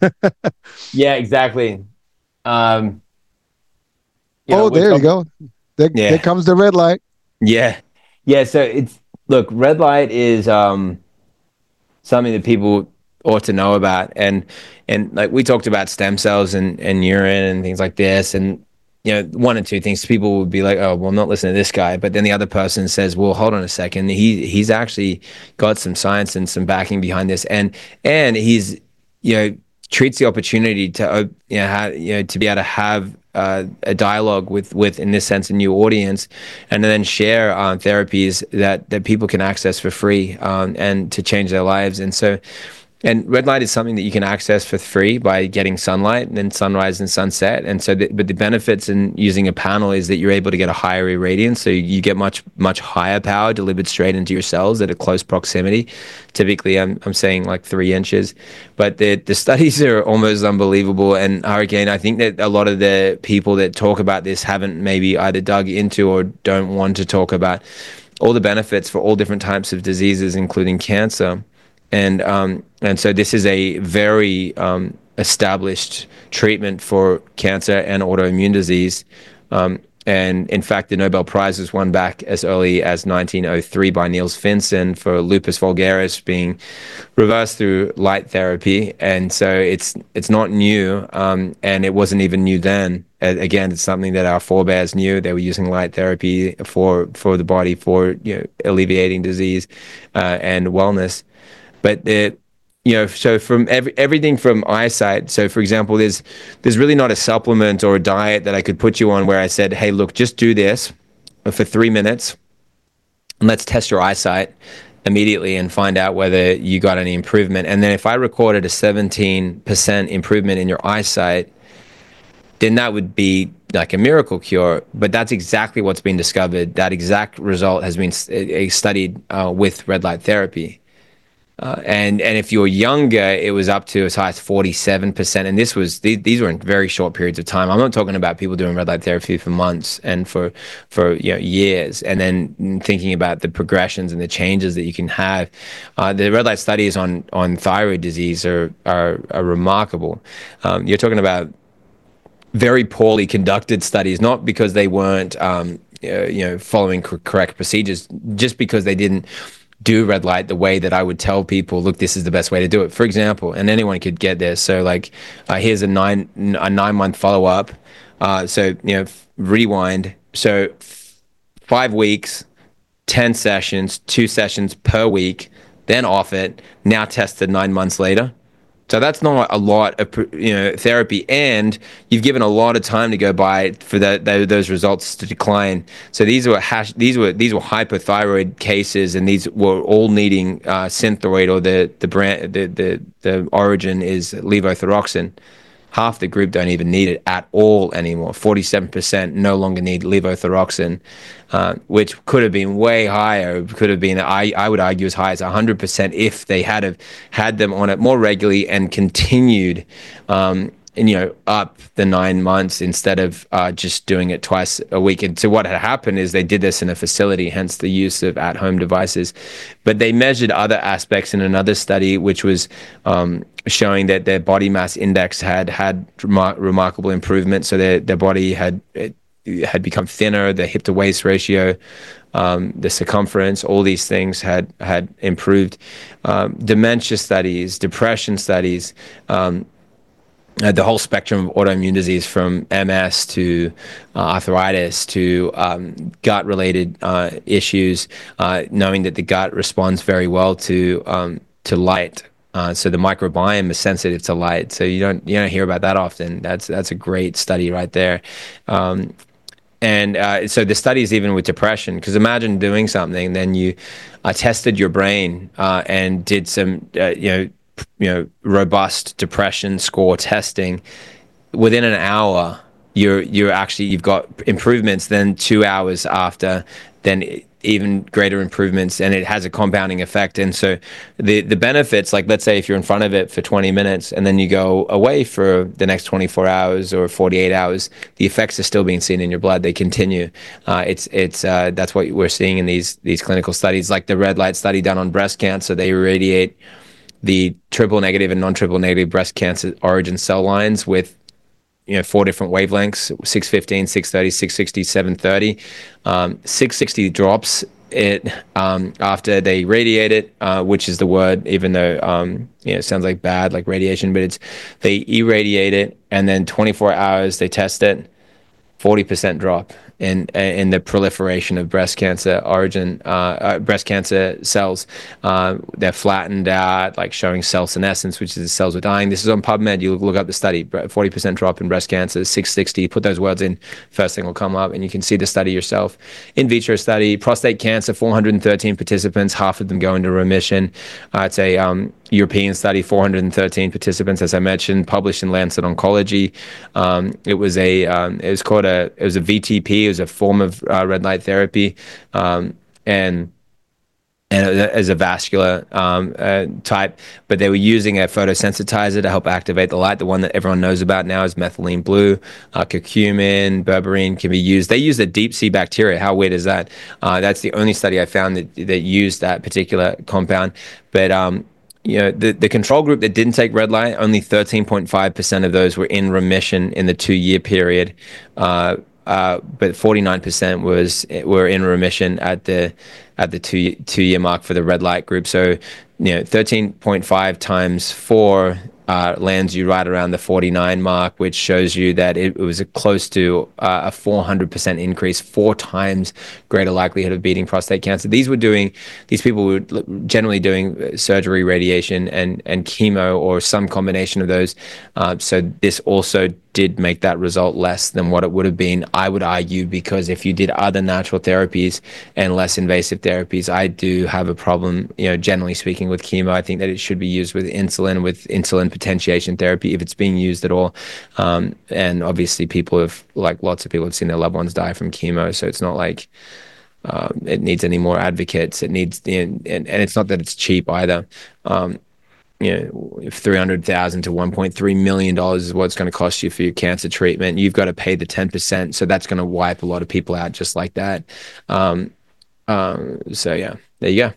Speaker 2: Yeah, exactly. Um,
Speaker 1: You know, oh, there you go. There, yeah. there comes the red light.
Speaker 2: Yeah. Yeah. So it's, look, red light is um, something that people ought to know about. And, and like we talked about stem cells and, and urine and things like this. And, you know, one or two things, people would be like, oh, well, I'm not listening to this guy. But then the other person says, well, hold on a second. He, he's actually got some science and some backing behind this. And, and he's, you know, treats the opportunity to, you know, have, you know, to be able to have Uh, a dialogue with, with, in this sense, a new audience, and then share um, therapies that, that people can access for free um, and to change their lives. And so, and red light is something that you can access for free by getting sunlight and then sunrise and sunset. And so, the, but the benefits in using a panel is that you're able to get a higher irradiance. So you get much, much higher power delivered straight into your cells at a close proximity. Typically, I'm, I'm saying like three inches, but the, the studies are almost unbelievable. And Hurricane, I think that a lot of the people that talk about this haven't maybe either dug into or don't want to talk about all the benefits for all different types of diseases, including cancer. And um, and so this is a very um, established treatment for cancer and autoimmune disease. Um, and in fact, the Nobel Prize was won back as early as nineteen oh three by Niels Finsen for lupus vulgaris being reversed through light therapy. And so it's it's not new, um, and it wasn't even new then. Again, it's something that our forebears knew. They were using light therapy for for the body, for, you know, alleviating disease uh, and wellness. But it, you know, so from every, everything from eyesight. So, for example, there's there's really not a supplement or a diet that I could put you on where I said, hey, look, just do this for three minutes and let's test your eyesight immediately and find out whether you got any improvement. And then if I recorded a seventeen percent improvement in your eyesight, then that would be like a miracle cure. But that's exactly what's been discovered. That exact result has been studied uh, with red light therapy. Uh, and and if you're younger, it was up to as high as forty-seven percent. And this was these, these were in very short periods of time. I'm not talking about people doing red light therapy for months and for for you know years, and then thinking about the progressions and the changes that you can have. Uh, the red light studies on on thyroid disease are are, are remarkable. Um, you're talking about very poorly conducted studies, not because they weren't um, uh, you know following cor- correct procedures, just because they didn't do red light the way that I would tell people, look, this is the best way to do it. For example, and anyone could get this. So like, uh, here's a nine a nine month follow up. Uh, so you know, f- rewind. So f- five weeks, ten sessions, two sessions per week, then off it. Now tested nine months later. So that's not a lot of, you know, therapy, and you've given a lot of time to go by for that, those results to decline. So these were hash, these were these were hypothyroid cases, and these were all needing uh, Synthroid, or the the brand the, the the origin is levothyroxine. Half the group don't even need it at all anymore. forty-seven percent no longer need levothyroxine, uh, which could have been way higher. Could have been, I, I would argue, as high as one hundred percent if they had have had them on it more regularly and continued, um, and, you know, up the nine months instead of uh, just doing it twice a week. And so what had happened is they did this in a facility, hence the use of at-home devices. But they measured other aspects in another study, which was um, showing that their body mass index had had remar- remarkable improvement. So their their body had it, had become thinner, the hip to waist ratio, um, the circumference, all these things had had improved. Um, dementia studies, depression studies. Um, Uh, the whole spectrum of autoimmune disease, from M S to uh, arthritis to um, gut-related uh, issues, uh, knowing that the gut responds very well to um, to light. Uh, so the microbiome is sensitive to light. So you don't you don't hear about that often. That's that's a great study right there. Um, and uh, so the studies even with depression, because imagine doing something, then you uh, tested your brain uh, and did some uh, you know. you know, robust depression score testing. Within an hour, you're you're actually you've got improvements. Then two hours after, then even greater improvements, and it has a compounding effect. And so the the benefits, like let's say if you're in front of it for twenty minutes and then you go away for the next twenty-four hours or forty-eight hours, the effects are still being seen in your blood. They continue. Uh, it's it's uh, that's what we're seeing in these these clinical studies, like the red light study done on breast cancer. They irradiate the triple negative and non-triple negative breast cancer origin cell lines with, you know, four different wavelengths: six fifteen, six thirty, six sixty, seven thirty. Um, six sixty drops it um, after they radiate it, uh, which is the word, even though um, you know, it sounds like bad, like radiation, but it's they irradiate it, and then twenty-four hours they test it, forty percent drop in in the proliferation of breast cancer origin uh, uh, breast cancer cells. Uh, they're flattened out, like showing cell senescence, which is the cells are dying. This is on PubMed. You look up the study: forty percent drop in breast cancer, six sixty. Put those words in, first thing will come up, and you can see the study yourself. In vitro study, prostate cancer, four hundred thirteen participants, half of them go into remission. Uh, it's a um, European study, four hundred thirteen participants, as I mentioned, published in Lancet Oncology. Um, it was a um, it was called a it was a V T P. It was a form of uh, red light therapy, um, and and as a vascular um, uh, type, but they were using a photosensitizer to help activate the light. The one that everyone knows about now is methylene blue. Uh, curcumin, berberine can be used. They use the deep sea bacteria. How weird is that? Uh, that's the only study I found that that used that particular compound. But um, you know, the, the control group that didn't take red light, only thirteen point five percent of those were in remission in the two-year period. Uh, uh, but forty-nine percent was were in remission at the at the two two year mark for the red light group. So, you know, thirteen point five times four uh, lands you right around the forty-nine mark, which shows you that it, it was a close to uh, a four hundred percent increase, four times greater likelihood of beating prostate cancer. These were doing, these people were generally doing surgery, radiation, and and chemo, or some combination of those. Uh, so this also did make that result less than what it would have been, I would argue, because if you did other natural therapies and less invasive therapies, I do have a problem, you know, generally speaking, with chemo. I think that it should be used with insulin, with insulin potentiation therapy, if it's being used at all. Um, and obviously people have, like lots of people have seen their loved ones die from chemo. So it's not like um, it needs any more advocates. It needs, and, and, and it's not that it's cheap either. Um, you know, if three hundred thousand to one point three million dollars is what it's going to cost you for your cancer treatment, you've got to pay the ten percent. So that's going to wipe a lot of people out just like that. Um, um, so yeah, there you go.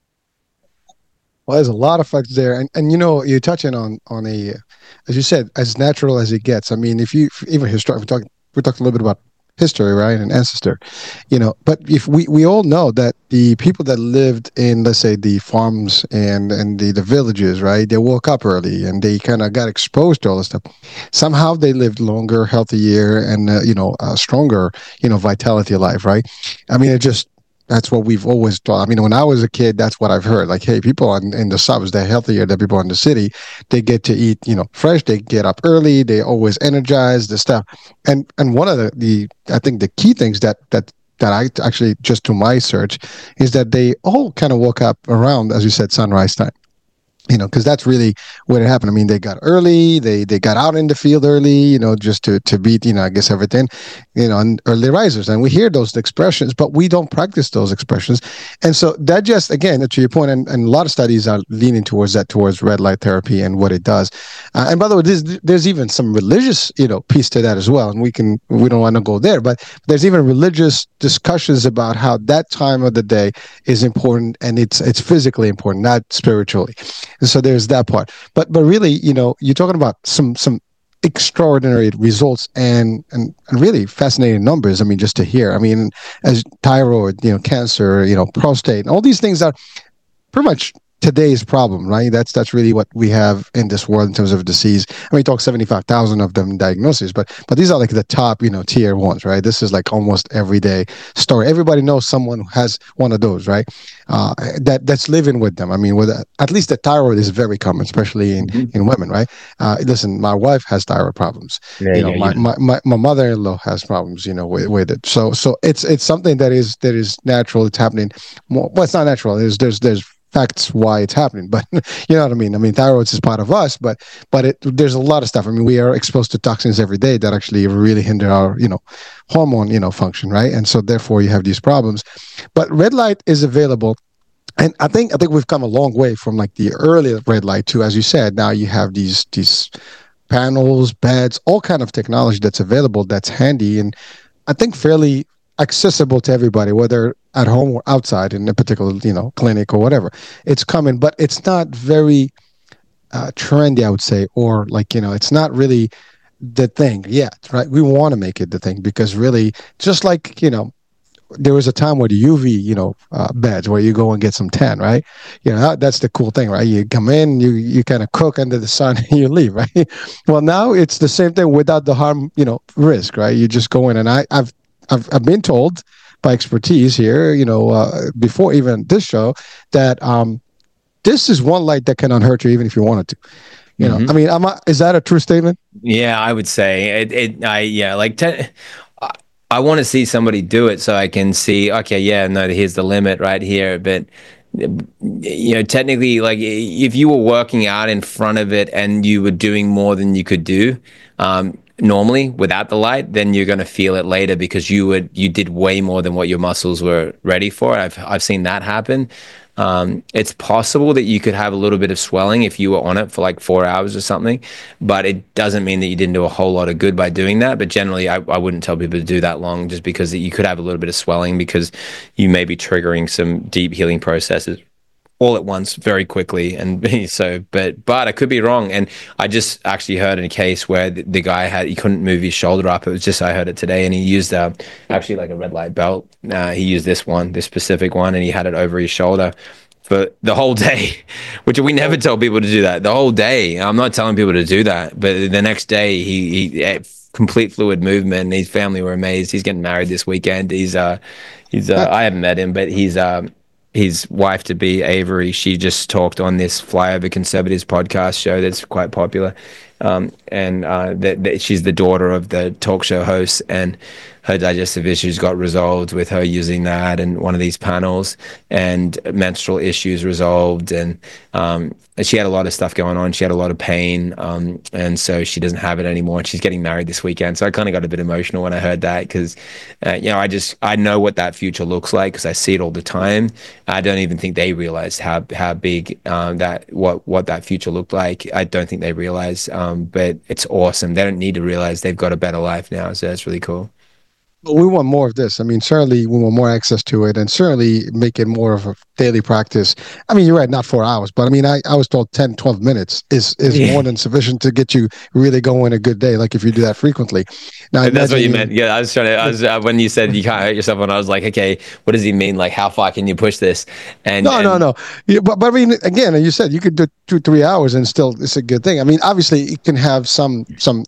Speaker 1: Well, there's a lot of factors there, and and you know, you're touching on on a, as you said, as natural as it gets. I mean, if you if even historic, we talk we talked a little bit about history, right, and ancestor, you know. But if we we all know that the people that lived in, let's say, the farms and and the the villages, right, they woke up early and they kind of got exposed to all this stuff. Somehow they lived longer, healthier, and uh, you know, uh, stronger, you know, vitality of life, right? I mean, it just that's what we've always thought. I mean, when I was a kid, that's what I've heard. Like, hey, people in, in the suburbs, they're healthier than people in the city. They get to eat, you know, fresh. They get up early. They always energize the stuff. And and one of the, the I think the key things that that that I actually, just to my search, is that they all kind of woke up around, as you said, sunrise time. You know, because that's really what it happened. I mean, they got early, they they got out in the field early, you know, just to to beat, you know, I guess everything, you know, and early risers. And we hear those expressions, but we don't practice those expressions. And so that just, again, to your point, and, and a lot of studies are leaning towards that, towards red light therapy and what it does. Uh, and by the way, there's, there's even some religious, you know, piece to that as well. And we can, we don't want to go there, but there's even religious discussions about how that time of the day is important, and it's it's physically important, not spiritually. And so there's that part. But but really, you know, you're talking about some some extraordinary results and, and and really fascinating numbers. I mean, just to hear. I mean, as thyroid, you know, cancer, you know, prostate, and all these things are pretty much today's problem, right? That's that's really what we have in this world in terms of disease. I mean, we talk seventy-five thousand of them in diagnoses, but but these are like the top, you know, tier ones, right? This is like almost everyday story. Everybody knows someone who has one of those, right? Uh, that that's living with them. I mean, with at least the thyroid is very common, especially in, mm-hmm. in women, right? Uh, listen, my wife has thyroid problems. Yeah, you know, yeah, my, yeah. my my my mother-in-law has problems, you know, with, with it. So so it's it's something that is that is natural. It's happening. Well, it's not natural. There's there's there's facts why it's happening, but you know what I mean. I mean, thyroid is part of us, but but it, there's a lot of stuff. I mean, we are exposed to toxins every day that actually really hinder our, you know, hormone, you know, function, right? And so therefore you have these problems. But red light is available, and I think I think we've come a long way from like the early red light to, as you said, now you have these these panels, beds, all kind of technology that's available, that's handy, and I think fairly accessible to everybody, whether at home or outside in a particular, you know, clinic or whatever. It's coming, but it's not very uh, trendy, I would say, or like, you know, it's not really the thing yet, right? We want to make it the thing because really, just like, you know, there was a time where the U V, you know, uh, beds where you go and get some tan, right? You know, that's the cool thing, right? You come in, you you kind of cook under the sun, and you leave, right? Well, now it's the same thing without the harm, you know, risk, right? You just go in, and I, I've I've, I've been told by expertise here, you know, uh, before even this show, that um, this is one light that can unhurt you even if you wanted to. You know, mm-hmm. I mean, am I, is that a true statement?
Speaker 2: Yeah, I would say it. it I yeah, like ten, I, I want to see somebody do it so I can see. Okay, yeah, no, here's the limit right here, but. You know, technically, like if you were working out in front of it and you were doing more than you could do um, normally without the light, then you're going to feel it later because you would you did way more than what your muscles were ready for. I've I've seen that happen. Um, it's possible that you could have a little bit of swelling if you were on it for like four hours or something, but it doesn't mean that you didn't do a whole lot of good by doing that. But generally, I, I wouldn't tell people to do that long just because you could have a little bit of swelling because you may be triggering some deep healing processes. all at once very quickly. And so, but but I could be wrong. And I just actually heard in a case where the, the guy had he couldn't move his shoulder up. It was just I heard it today, and he used uh, actually like a red light belt. Uh, he used this one, this specific one, and he had it over his shoulder for the whole day, which we never tell people to do that. The whole day, I'm not telling people to do that, but the next day he he complete fluid movement. And his family were amazed. He's getting married this weekend. He's uh he's uh, I haven't met him, but he's um. his wife to be, Avery, she just talked on this Flyover Conservatives podcast show that's quite popular. Um, and uh, that, that she's the daughter of the talk show host, and her digestive issues got resolved with her using that and one of these panels, and menstrual issues resolved. And um, she had a lot of stuff going on. She had a lot of pain. Um, and so she doesn't have it anymore. And she's getting married this weekend. So I kind of got a bit emotional when I heard that, because, uh, you know, I just, I know what that future looks like because I see it all the time. I don't even think they realized how, how big um, that, what, what that future looked like. I don't think they realized, um, but it's awesome. They don't need to realize they've got a better life now. So that's really cool.
Speaker 1: Well, we want more of this. I mean, certainly we want more access to it, and certainly make it more of a daily practice. I mean, you're right, not four hours, but I mean, I, I was told ten, twelve minutes is, is yeah. more than sufficient to get you really going a good day. Like if you do that frequently.
Speaker 2: Now, that's what you meant. Yeah, I was trying to, I was, uh, when you said you can't hurt yourself, and I was like, okay, what does he mean? Like, how far can you push this? And
Speaker 1: No,
Speaker 2: and,
Speaker 1: no, no. Yeah, but, but I mean, again, you said you could do two, three hours and still it's a good thing. I mean, obviously it can have some, some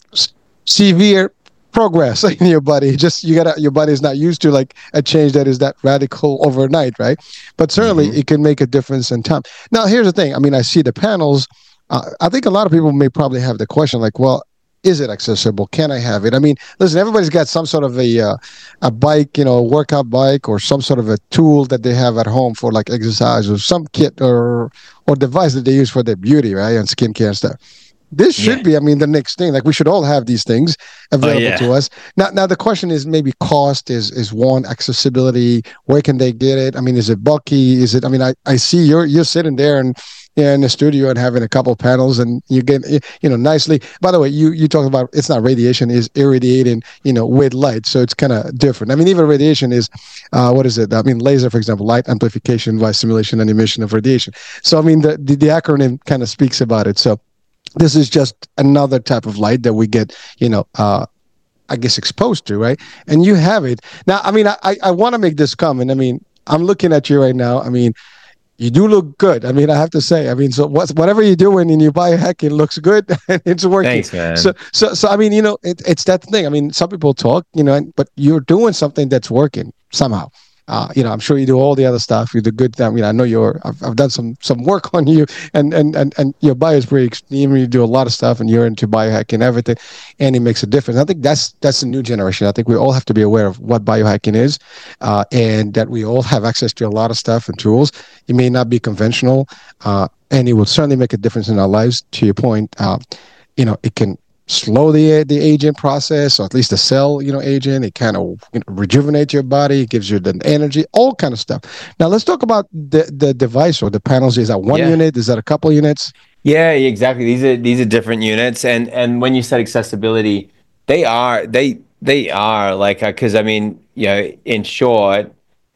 Speaker 1: severe progress in your body. Just you gotta your body is not used to like a change that is that radical overnight, right? But certainly mm-hmm. it can make a difference in time. Now here's the thing. I mean, I see the panels. Uh, I think a lot of people may probably have the question like, well, is it accessible? Can I have it? I mean, listen, everybody's got some sort of a uh, a bike, you know, a workout bike, or some sort of a tool that they have at home for like exercise, or some kit or or device that they use for their beauty, right, and skincare and stuff. This should yeah. be, I mean, the next thing. Like we should all have these things available oh, yeah. to us. Now, now the question is maybe cost is is one, accessibility. Where can they get it? I mean, is it bulky? Is it? I mean, I, I see you're you're sitting there and yeah, in the studio and having a couple of panels, and you get you know nicely. By the way, you you talk about it's not radiation, is irradiating you know with light, so it's kind of different. I mean, even radiation is uh, what is it? I mean, laser, for example, light amplification by simulation and emission of radiation. So I mean, the the, the acronym kind of speaks about it. So. This is just another type of light that we get, you know, uh, I guess exposed to, right? And you have it. Now, I mean, I, I want to make this comment. I mean, I'm looking at you right now. I mean, you do look good. I mean, I have to say, I mean, so what, whatever you're doing and you biohack, it looks good and it's working.
Speaker 2: Thanks, man.
Speaker 1: So, so, so I mean, you know, it, it's that thing. I mean, some people talk, you know, but you're doing something that's working somehow. Uh, you know, I'm sure you do all the other stuff. You do good. I mean, I know you're. I've, I've done some some work on you, and and and and your bio is pretty extreme. You do a lot of stuff, and you're into biohacking and everything, and it makes a difference. I think that's that's the new generation. I think we all have to be aware of what biohacking is, uh, and that we all have access to a lot of stuff and tools. It may not be conventional, uh, and it will certainly make a difference in our lives. To your point, uh, you know, it can slow the the aging process, or at least the cell, you know, aging. It kind of you know, rejuvenates your body, gives you the energy, all kind of stuff. Now let's talk about the the device or the panels. Is that one yeah. unit? Is that a couple units?
Speaker 2: Yeah, exactly. These are these are different units, and and when you said accessibility, they are they they are like because I mean, you know, in short,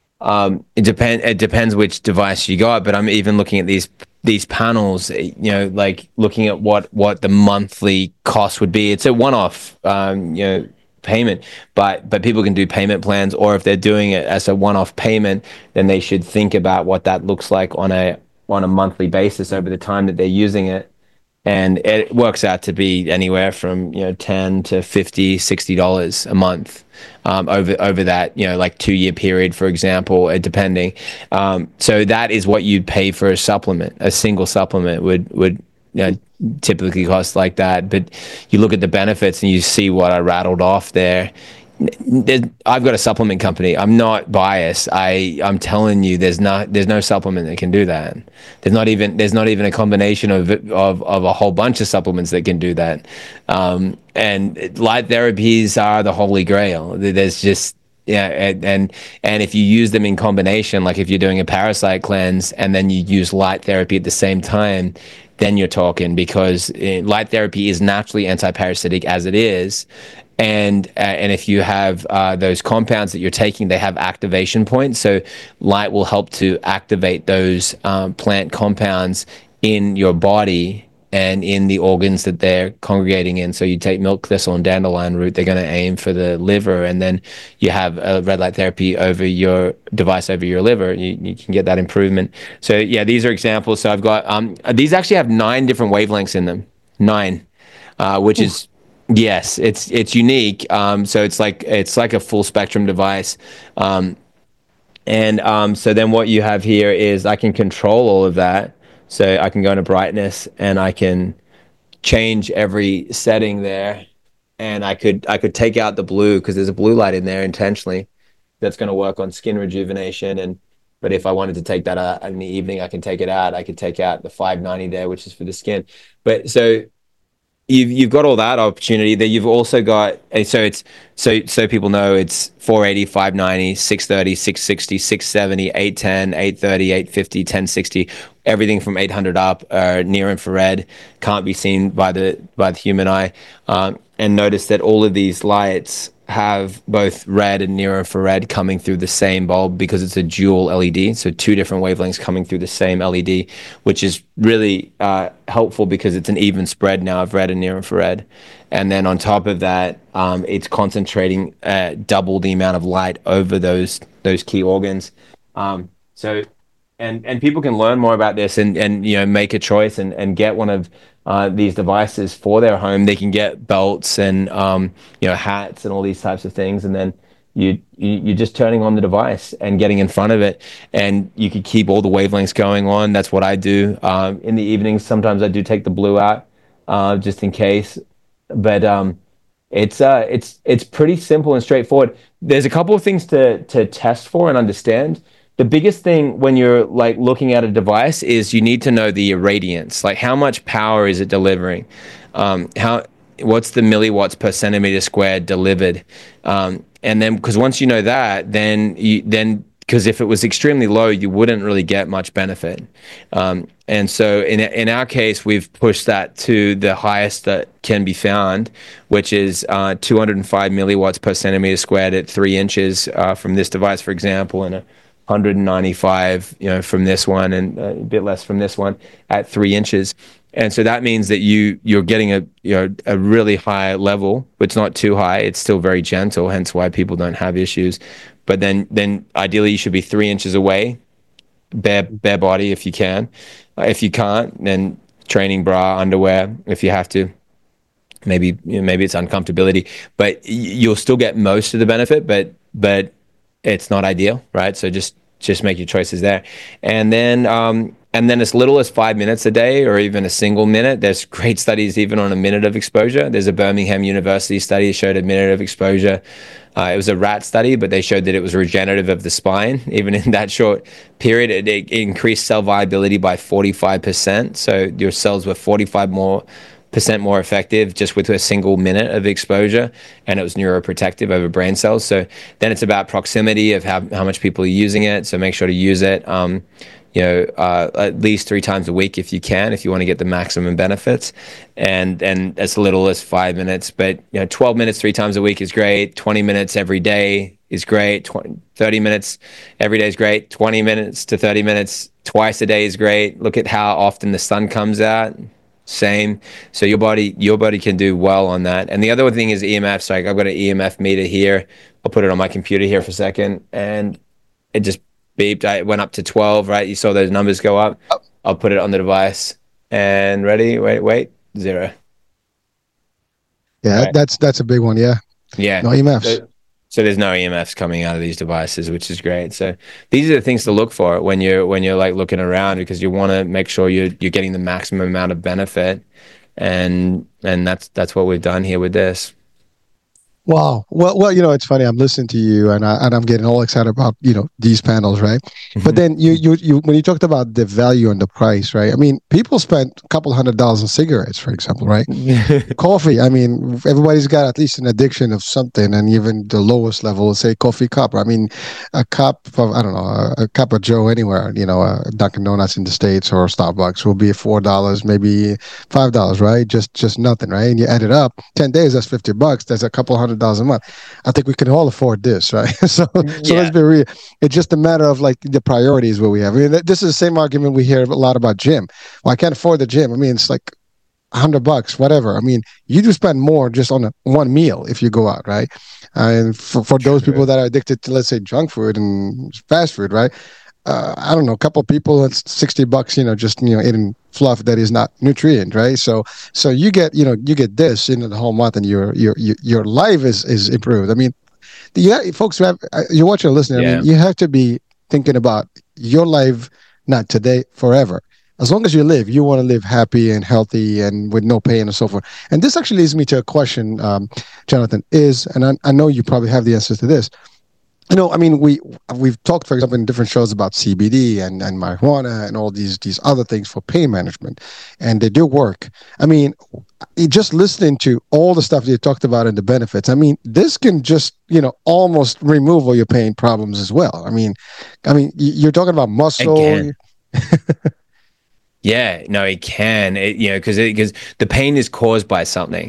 Speaker 2: um, it depend it depends which device you got. But I'm even looking at these. These panels, you know, like looking at what, what the monthly cost would be. It's a one-off, um, you know, payment, but but people can do payment plans, or if they're doing it as a one-off payment, then they should think about what that looks like on a on a monthly basis over the time that they're using it. And it works out to be anywhere from, you know, ten to fifty, sixty dollars a month. Um, over over that, you know, like two year period, for example, uh, depending. Um, so that is what you'd pay for a supplement. A single supplement would would you know, typically cost like that. But you look at the benefits and you see what I rattled off there. There's, I've got a supplement company. I'm not biased. I I'm telling you, there's not there's no supplement that can do that. There's not even there's not even a combination of of of a whole bunch of supplements that can do that. Um, and light therapies are the holy grail. There's just yeah, and, and and if you use them in combination, like if you're doing a parasite cleanse and then you use light therapy at the same time, then you're talking, because light therapy is naturally anti-parasitic as it is, and uh, and if you have uh, those compounds that you're taking, they have activation points. So light will help to activate those um, plant compounds in your body and in the organs that they're congregating in. So you take milk thistle and dandelion root, they're going to aim for the liver, and then you have a red light therapy over your device over your liver. You, you can get that improvement. So yeah, these are examples. So I've got um, these actually have nine different wavelengths in them, nine, uh, which Ooh. is yes, it's it's unique. Um, so it's like it's like a full spectrum device. Um, and um, so then what you have here is I can control all of that. So I can go into brightness and I can change every setting there, and I could I could take out the blue because there's a blue light in there intentionally that's going to work on skin rejuvenation. And but if I wanted to take that out in the evening, I can take it out. I could take out the five ninety there, which is for the skin. But so you've you've got all that opportunity. That you've also got, so it's so so people know it's four eighty, five ninety, six thirty, six sixty, six seventy, eight ten, eight thirty, eight fifty, ten sixty. Everything from eight hundred up, uh, near infrared, can't be seen by the by the human eye. Um, and notice that all of these lights have both red and near infrared coming through the same bulb because it's a dual L E D. So two different wavelengths coming through the same L E D, which is really uh, helpful because it's an even spread now of red and near infrared. And then on top of that, um, it's concentrating uh, double the amount of light over those those key organs. Um, so and and people can learn more about this and and you know make a choice and and get one of uh, these devices for their home. They can get belts and um, you know hats and all these types of things, and then you, you you're just turning on the device and getting in front of it, and you could keep all the wavelengths going on. That's what I do um, in the evenings. Sometimes I do take the blue out uh, just in case, but um, it's uh it's it's pretty simple and straightforward. There's a couple of things to to test for and understand. The biggest thing when you're like looking at a device is you need to know the irradiance, like how much power is it delivering, um, how what's the milliwatts per centimeter squared delivered, um, and then because once you know that, then you then because if it was extremely low, you wouldn't really get much benefit, um, and so in in our case, we've pushed that to the highest that can be found, which is uh, two hundred five milliwatts per centimeter squared at three inches uh, from this device, for example, and a one hundred ninety-five, you know, from this one, and a bit less from this one at three inches. And so that means that you you're getting a you know a really high level, but it's not too high. It's still very gentle, hence why people don't have issues. But then then ideally you should be three inches away, bare bare body if you can. Uh, if you can't, then training bra, underwear if you have to. Maybe you know, maybe it's uncomfortability, but y- you'll still get most of the benefit. But but it's not ideal, right? So just just make your choices there, and then um, and then as little as five minutes a day, or even a single minute. There's great studies even on a minute of exposure. There's a Birmingham University study that showed a minute of exposure. Uh, it was a rat study, but they showed that it was regenerative of the spine. Even in that short period, it, it increased cell viability by forty-five percent. So your cells were forty-five more percent more effective just with a single minute of exposure, and it was neuroprotective over brain cells. So then it's about proximity of how, how much people are using it. So make sure to use it, um, you know, uh, at least three times a week if you can, if you want to get the maximum benefits, and and as little as five minutes. But you know, twelve minutes three times a week is great. twenty minutes every day is great. twenty, thirty minutes every day is great. twenty minutes to thirty minutes twice a day is great. Look at how often the sun comes out. Same. So your body your body can do well on that. And the other thing is E M F. So I've got an E M F meter here. I'll put it on my computer here for a second, and it just beeped. I went up to twelve, right? You saw those numbers go up. I'll put it on the device, and ready? Wait, wait, zero.
Speaker 1: Yeah, right. that's that's a big one. Yeah.
Speaker 2: Yeah.
Speaker 1: No E M Fs.
Speaker 2: So, so there's no E M Fs coming out of these devices, which is great. So these are the things to look for when you're when you're like looking around, because you want to make sure you're you're getting the maximum amount of benefit, and and that's that's what we've done here with this.
Speaker 1: Wow. Well, well, you know, it's funny. I'm listening to you, and I and I'm getting all excited about you know these panels, right? But then you you you when you talked about the value and the price, right? I mean, people spent a couple hundred dollars on cigarettes, for example, right? Coffee. I mean, everybody's got at least an addiction of something, and even the lowest level, say coffee cup. I mean, a cup of I don't know, a, a cup of Joe anywhere, you know, a Dunkin' Donuts in the States or Starbucks will be four dollars, maybe five dollars, right? Just just nothing, right? And you add it up, ten days, that's fifty bucks. That's a couple hundred dollars a month. I think we can all afford this, right? so so let's
Speaker 2: Yeah,
Speaker 1: be real. It's just a matter of like the priorities what we have. I mean, this is the same argument we hear a lot about gym. Well, I can't afford the gym. I mean, it's like a hundred bucks, whatever. I mean, you do spend more just on a, one meal if you go out, right? And for, for those people
Speaker 2: true.
Speaker 1: that are addicted to, let's say, junk food and fast food, right? Uh, I don't know, a couple of people, it's sixty bucks, you know, just, you know, eating fluff that is not nutrient, right? So, so you get, you know, you get this in the whole month and your, your, your, your life is, is improved. I mean, yeah, folks who have, uh, you're watching or listening, I mean,
Speaker 2: Yeah.
Speaker 1: you have to be thinking about your life, not today, forever. As long as you live, you want to live happy and healthy and with no pain and so forth. And this actually leads me to a question, um, Jonathan, is, and I, I know you probably have the answers to this. You know, I mean, we we've talked, for example, in different shows about C B D and, and marijuana and all these these other things for pain management, and they do work. I mean, just listening to all the stuff you talked about and the benefits. I mean, this can just you know almost remove all your pain problems as well. I mean, I mean, you're talking about muscle.
Speaker 2: Again. Yeah, no, it can. It, you know, because because the pain is caused by something.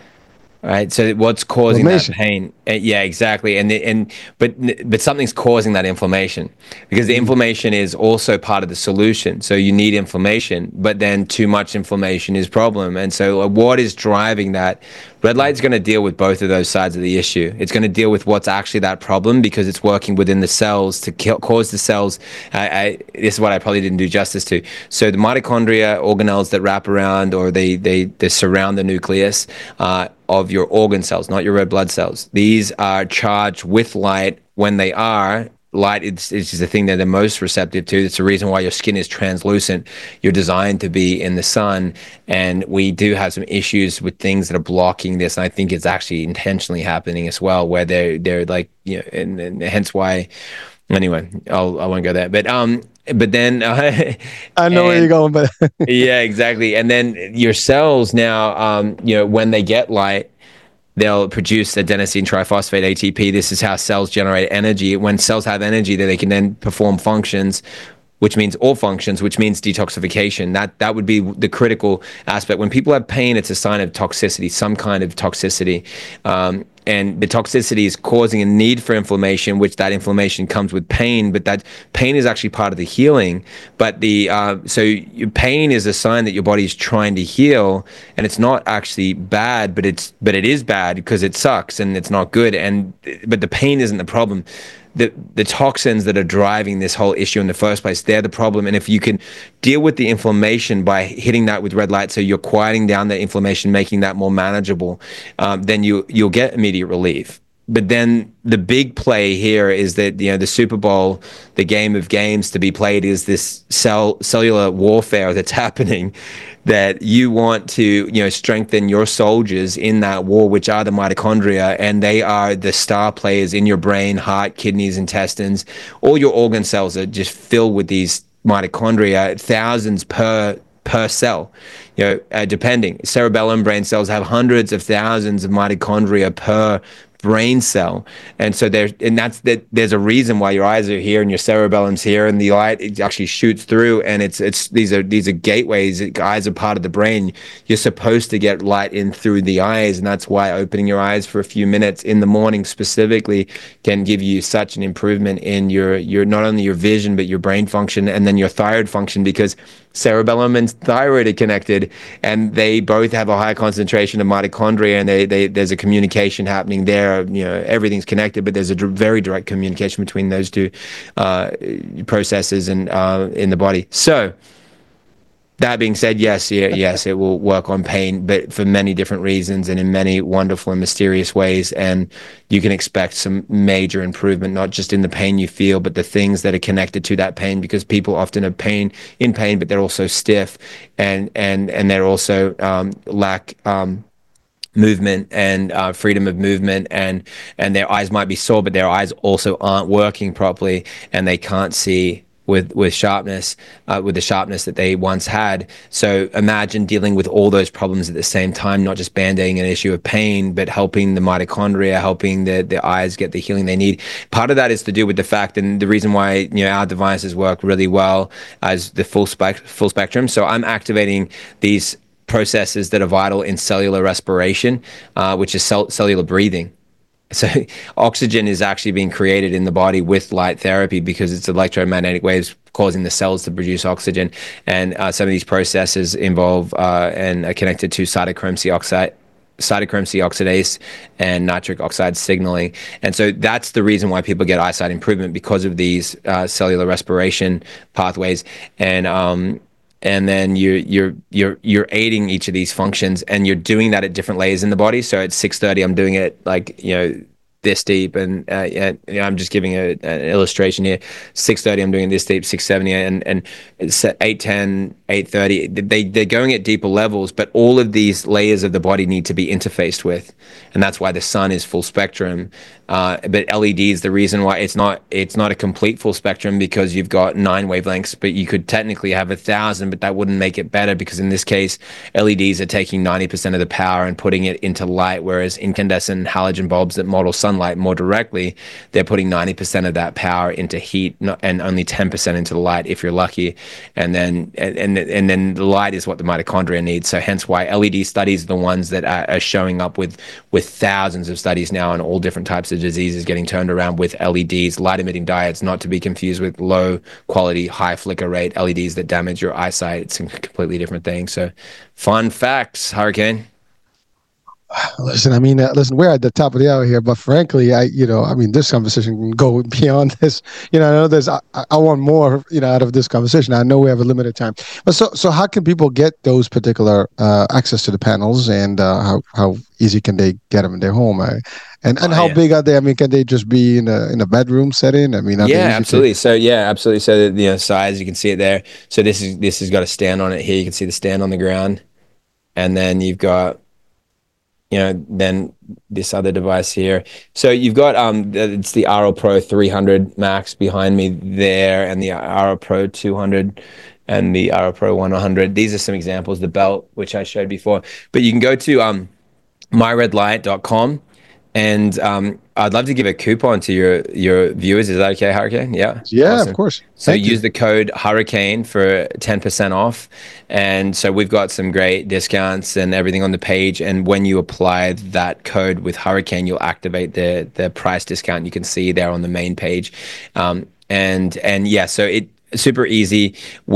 Speaker 2: Right. So what's causing that
Speaker 1: Inflammation.
Speaker 2: pain? Uh, Yeah, exactly. And the, and but but something's causing that inflammation because the
Speaker 1: Mm,
Speaker 2: inflammation is also part of the solution. So you need inflammation, but then too much inflammation is problem. And so uh, what is driving that? Red light is going to deal with both of those sides of the issue. It's going to deal with what's actually that problem because it's working within the cells to kill, cause the cells. I, I, this is what I probably didn't do justice to. So the mitochondria organelles that wrap around or they they, they surround the nucleus uh, of your organ cells, not your red blood cells. These are charged with light when they are light is, is the thing that they're most receptive to. It's the reason why your skin is translucent. You're designed to be in the sun. And we do have some issues with things that are blocking this. And I think it's actually intentionally happening as well, where they're, they're like, you know, and, and hence why, anyway, I'll, I won't go there. But, um, but then, uh,
Speaker 1: I know where you're
Speaker 2: and
Speaker 1: going, but
Speaker 2: yeah, exactly. And then your cells now, um, you know, when they get light, they'll produce adenosine triphosphate A T P. This is how cells generate energy. When cells have energy, then they can then perform functions, which means all functions, which means detoxification. That that would be the critical aspect. When people have pain, it's a sign of toxicity, some kind of toxicity. Um, and the toxicity is causing a need for inflammation, which that inflammation comes with pain, but that pain is actually part of the healing. But the uh, so your pain is a sign that your body is trying to heal, and it's not actually bad, but it's but it is bad because it sucks and it's not good. And but the pain isn't the problem. The, the toxins that are driving this whole issue in the first place, they're the problem. And if you can deal with the inflammation by hitting that with red light, so you're quieting down the inflammation, making that more manageable, um, then you, you'll get immediate relief. But then the big play here is that, you know, the Super Bowl, the game of games to be played is this cell cellular warfare that's happening, that you want to, you know, strengthen your soldiers in that war, which are the mitochondria, and they are the star players in your brain, heart, kidneys, intestines. All your organ cells are just filled with these mitochondria, thousands per per cell, you know, uh, depending. Cerebellum brain cells have hundreds of thousands of mitochondria per brain cell. And so there's, and that's that there's a reason why your eyes are here and your cerebellum's here and the light it actually shoots through, and it's it's these are these are gateways. Eyes are part of the brain. You're supposed to get light in through the eyes, and that's why opening your eyes for a few minutes in the morning specifically can give you such an improvement in your your not only your vision but your brain function and then your thyroid function, because cerebellum and thyroid are connected, and they both have a high concentration of mitochondria, and they, they there's a communication happening there. You know, everything's connected, but there's a d- very direct communication between those two uh, processes and uh, in the body. So that being said, yes, yeah, yes, it will work on pain, but for many different reasons and in many wonderful and mysterious ways. And you can expect some major improvement, not just in the pain you feel, but the things that are connected to that pain, because people often have pain in pain, but they're also stiff and, and, and they're also um, lack, um, movement and uh, freedom of movement, and and their eyes might be sore, but their eyes also aren't working properly, and they can't see with with sharpness, uh, with the sharpness that they once had. So imagine dealing with all those problems at the same time, not just band-aiding an issue of pain, but helping the mitochondria, helping the the eyes get the healing they need. Part of that is to do with the fact, and the reason why, you know, our devices work really well as the full spec full spectrum. So I'm activating these processes that are vital in cellular respiration, uh, which is cell cellular breathing. So oxygen is actually being created in the body with light therapy because it's electromagnetic waves causing the cells to produce oxygen. And uh, some of these processes involve uh, and are connected to cytochrome C oxide, cytochrome C oxidase and nitric oxide signaling. And so that's the reason why people get eyesight improvement, because of these uh, cellular respiration pathways. And um, and then you're you're you're you're aiding each of these functions, and you're doing that at different layers in the body. So at six thirty, I'm doing it like, you know, this deep, and, uh, and you know, I'm just giving a, an illustration here. six thirty, I'm doing this deep. six seventy, and and it's at eight ten, eight thirty. They they're going at deeper levels, but all of these layers of the body need to be interfaced with, and that's why the sun is full spectrum. Uh, but L E Ds, the reason why it's not it's not a complete full spectrum, because you've got nine wavelengths, but you could technically have a thousand, but that wouldn't make it better, because in this case, L E Ds are taking ninety percent of the power and putting it into light, whereas incandescent halogen bulbs that model sunlight more directly, they're putting ninety percent of that power into heat and only ten percent into the light, if you're lucky. And then and and, and then the light is what the mitochondria need. So hence why L E D studies are the ones that are, are showing up with with thousands of studies now on all different types of diseases getting turned around with L E Ds, light emitting diodes, not to be confused with low quality, high flicker rate L E Ds that damage your eyesight. It's a completely different thing. So fun facts, Hurricane.
Speaker 1: Listen, I mean, uh, listen, we're at the top of the hour here, but frankly, I, you know, I mean, this conversation can go beyond this. You know, I know there's, I, I want more, you know, out of this conversation. I know we have a limited time, but so, so how can people get those particular uh, access to the panels, and uh, how how easy can they get them in their home? I, and and oh, how yeah. big are they? I mean, can they just be in a in a bedroom setting? I mean,
Speaker 2: yeah, absolutely. To... So yeah, absolutely. So the you know, size, you can see it there. So this is this has got a stand on it here. You can see the stand on the ground, and then you've got, you know, then this other device here. So you've got, um, it's the Aero Pro three hundred Max behind me there, and the Aero Pro two hundred and the Aero Pro one hundred. These are some examples, the belt, which I showed before. But you can go to um, my red light dot com, and um, I'd love to give a coupon to your your viewers. Is that okay, Hurricane? Yeah.
Speaker 1: Yeah, awesome. Of course.
Speaker 2: So
Speaker 1: Thank
Speaker 2: use
Speaker 1: you.
Speaker 2: the code Hurricane for ten percent off. And so we've got some great discounts and everything on the page. And when you apply that code with Hurricane, you'll activate the the price discount. You can see there on the main page. Um, and and yeah, so it super easy.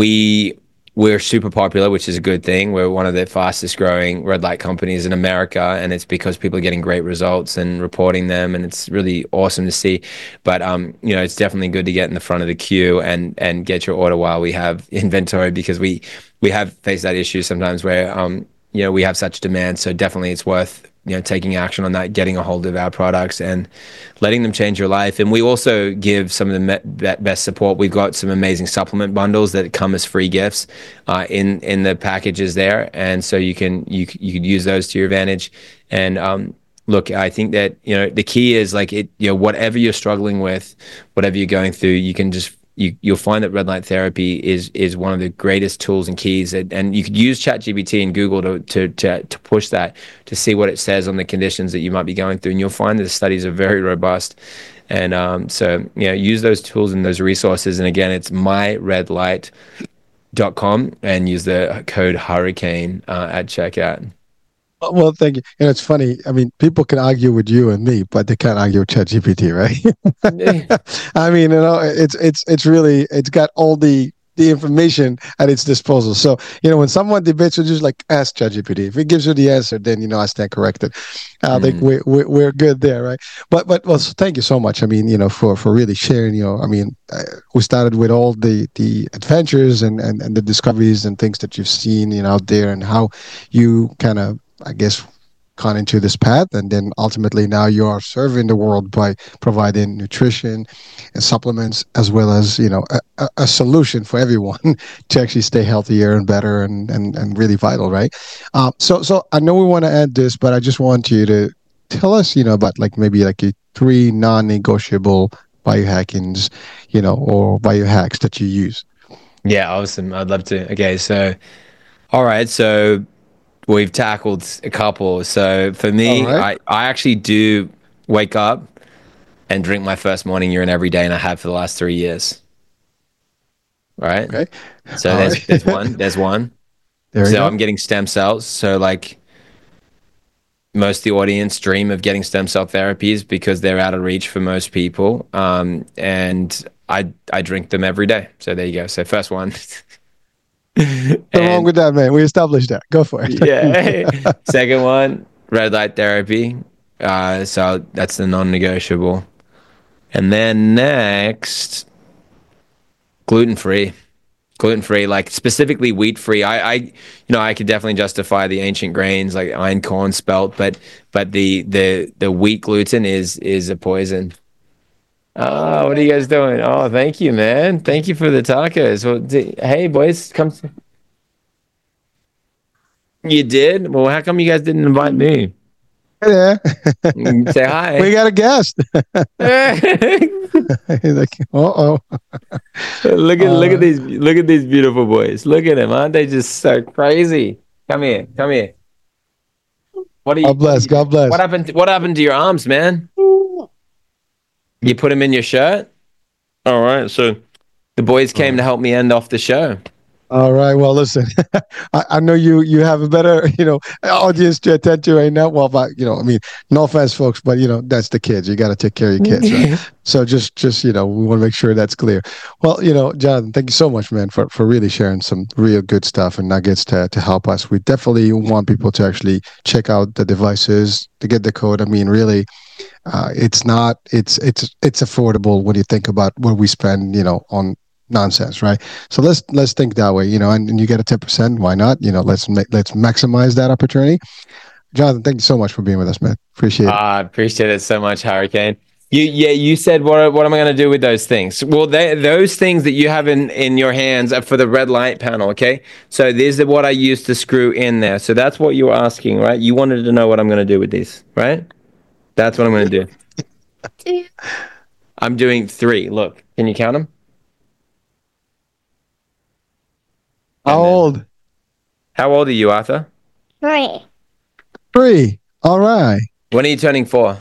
Speaker 2: We We're super popular, which is a good thing. We're one of the fastest growing red light companies in America, and it's because people are getting great results and reporting them, and it's really awesome to see. But um, you know, it's definitely good to get in the front of the queue and and get your order while we have inventory, because we we have faced that issue sometimes where um, you know, we have such demand. So definitely it's worth, you know, taking action on that, getting a hold of our products and letting them change your life. And we also give some of the me- best support. We've got some amazing supplement bundles that come as free gifts uh, in in the packages there, and so you can you you could use those to your advantage. And um, look, I think that, you know, the key is like it, you know, whatever you're struggling with, whatever you're going through, you can just You, you'll find that red light therapy is is one of the greatest tools and keys, and, and you could use ChatGPT and Google to, to to to push that, to see what it says on the conditions that you might be going through, and you'll find that the studies are very robust. And um, so, you know, use those tools and those resources. And again, it's my red light dot com, and use the code Hurricane uh, at checkout.
Speaker 1: Well, thank you. And it's funny. I mean, people can argue with you and me, but they can't argue with ChatGPT, right? I mean, you know, it's it's it's really it's got all the the information at its disposal. So, you know, when someone debates with you, just like ask ChatGPT. If it gives you the answer, then, you know, I stand corrected. I mm. think we're, we're we're good there, right? But but well, so thank you so much. I mean, you know, for for really sharing. You know, I mean, uh, we started with all the the adventures and and and the discoveries and things that you've seen, you know, out there, and how you kind of, I guess, gone into this path, and then ultimately now you are serving the world by providing nutrition and supplements, as well as, you know, a, a solution for everyone to actually stay healthier and better, and and, and really vital, right? Um, so so I know we want to end this, but I just want you to tell us, you know, about like maybe like a three non-negotiable biohackings, you know, or biohacks that you use.
Speaker 2: Yeah, awesome. I'd love to. Okay, so all right, so we've tackled a couple. So for
Speaker 1: All
Speaker 2: me,
Speaker 1: right.
Speaker 2: I I actually do wake up and drink my first morning urine every day, and I have for the last three years. Right.
Speaker 1: Okay.
Speaker 2: So
Speaker 1: All
Speaker 2: there's
Speaker 1: right.
Speaker 2: there's one. There's one.
Speaker 1: There you
Speaker 2: So
Speaker 1: go.
Speaker 2: I'm getting stem cells. So like most of the audience dream of getting stem cell therapies because they're out of reach for most people. Um, and I I drink them every day. So there you go. So first one.
Speaker 1: Nothing wrong
Speaker 2: And
Speaker 1: with that, man. We established that. Go for it.
Speaker 2: yeah. Second one, red light therapy. Uh, so that's the non-negotiable. And then next, gluten free. Gluten free, like specifically wheat free. I, I, you know, I could definitely justify the ancient grains like iron, corn, spelt, but but the the the wheat gluten is is a poison. Oh, what are you guys doing? Oh, thank you, man. Thank you for the tacos. Well, d- hey, boys, come. s- You did? Well, how come you guys didn't invite me?
Speaker 1: Yeah.
Speaker 2: Mm, say
Speaker 1: We
Speaker 2: hi.
Speaker 1: got a guest. He's like, uh oh.
Speaker 2: Look at look at
Speaker 1: Uh,
Speaker 2: these look at these beautiful boys. Look at them, aren't they just so crazy? Come here, come here. What are you
Speaker 1: God
Speaker 2: what are
Speaker 1: bless.
Speaker 2: you doing?
Speaker 1: God
Speaker 2: What
Speaker 1: bless.
Speaker 2: happened to, what happened to your arms, man? You put them in your shirt? All right, so the boys
Speaker 1: All
Speaker 2: came to
Speaker 1: right.
Speaker 2: help me end off the show.
Speaker 1: All right. Well, listen, I, I know you you have a better, you know, audience to attend to right now. Well, but you know, I mean, no offense, folks, but you know, that's the kids. You got to take care of your kids, right? So just just you know, we want to make sure that's clear. Well, you know, Jonathan, thank you so much, man, for for really sharing some real good stuff and nuggets to to help us. We definitely want people to actually check out the devices to get the code. I mean, really, uh, it's not it's it's it's affordable when you think about what we spend, you know, on nonsense, right? So let's let's think that way, you know, and, and you get a ten percent, why not? You know, let's make let's maximize that opportunity. Jonathan, thank you so much for being with us, man. Appreciate it.
Speaker 2: I appreciate it so much, Hurricane. You, yeah, you said what? What am I going to do with those things? Well, they, those things that you have in in your hands are for the red light panel. Okay, so these are what I used to screw in there. So that's what you were asking, right? You wanted to know what I'm going to do with these, right? That's what I'm going to do. I'm doing three. Look, can you count them?
Speaker 1: How
Speaker 2: And then,
Speaker 1: old?
Speaker 2: how old are you, Arthur?
Speaker 3: Three.
Speaker 1: Three. All right.
Speaker 2: When are you turning four?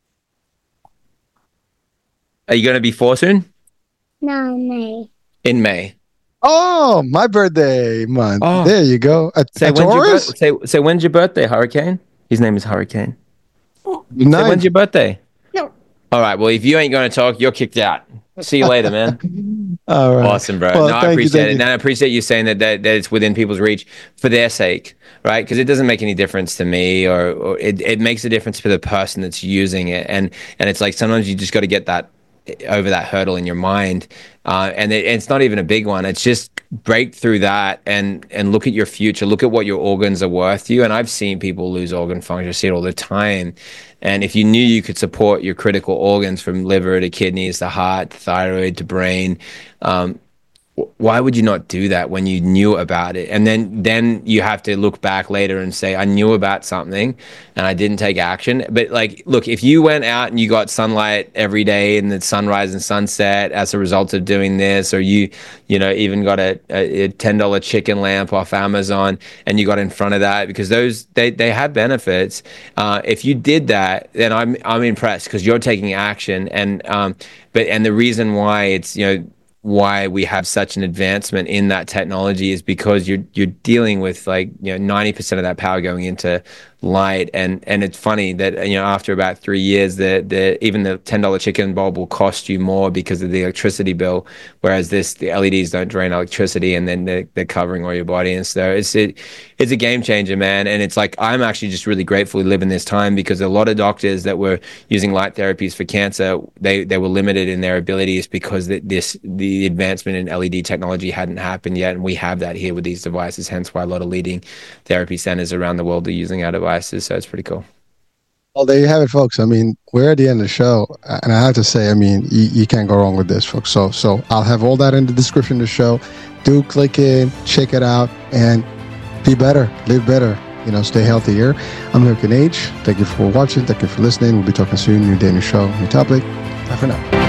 Speaker 2: Are you going to be four soon?
Speaker 3: No, me.
Speaker 2: In May.
Speaker 1: Oh, my birthday month.
Speaker 2: Oh,
Speaker 1: There you go. A,
Speaker 2: say
Speaker 1: a
Speaker 2: when's your
Speaker 1: Taurus?
Speaker 2: birth? Say say when's your birthday, Hurricane? His name is Hurricane. Say when's
Speaker 1: Ninth.
Speaker 2: your birthday?
Speaker 3: No.
Speaker 2: All right. Well, if you ain't going to talk, you're kicked out. See you later, man.
Speaker 1: All right.
Speaker 2: Awesome, bro.
Speaker 1: Well,
Speaker 2: No, I
Speaker 1: thank you.
Speaker 2: appreciate
Speaker 1: Thank
Speaker 2: it.
Speaker 1: you.
Speaker 2: And I appreciate you saying that, that that it's within people's reach for their sake, right? Because it doesn't make any difference to me, or, or it, it makes a difference for the person that's using it. And and it's like sometimes you just got to get that over that hurdle in your mind, uh, and it, it's not even a big one. It's just break through that and and look at your future. Look at what your organs are worth to you. And I've seen people lose organ function. I see it all the time. And if you knew you could support your critical organs from liver to kidneys to heart to thyroid to brain, um, why would you not do that when you knew about it? And then then you have to look back later and say, I knew about something and I didn't take action. But like, look, if you went out and you got sunlight every day and the sunrise and sunset as a result of doing this, or you, you know, even got a, a ten dollar chicken lamp off Amazon and you got in front of that, because those, they, they have benefits. Uh, if you did that, then I'm, I'm impressed because you're taking action. And, um, but, and the reason why it's, you know, why we have such an advancement in that technology is because you're you're dealing with like you know ninety percent of that power going into light. and and it's funny that you know after about three years the the even the ten dollar chicken bulb will cost you more because of the electricity bill, whereas this the L E Ds don't drain electricity, and then they're, they're covering all your body. And so it's it it's a game changer, man. And it's like I'm actually just really grateful we live in this time, because a lot of doctors that were using light therapies for cancer, they they were limited in their abilities because the, this the advancement in L E D technology hadn't happened yet, and we have that here with these devices. Hence why a lot of leading therapy centers around the world are using our devices. devices. So it's pretty cool.
Speaker 1: Well, there you have it, folks. I mean, we're at the end of the show, and I have to say, I mean, you, you can't go wrong with this, folks. So, so I'll have all that in the description of the show. Do click in, check it out, and be better, live better. You know, stay healthier. I'm Hurricane H. Thank you for watching. Thank you for listening. We'll be talking soon. New day, new show, new topic. Bye for now.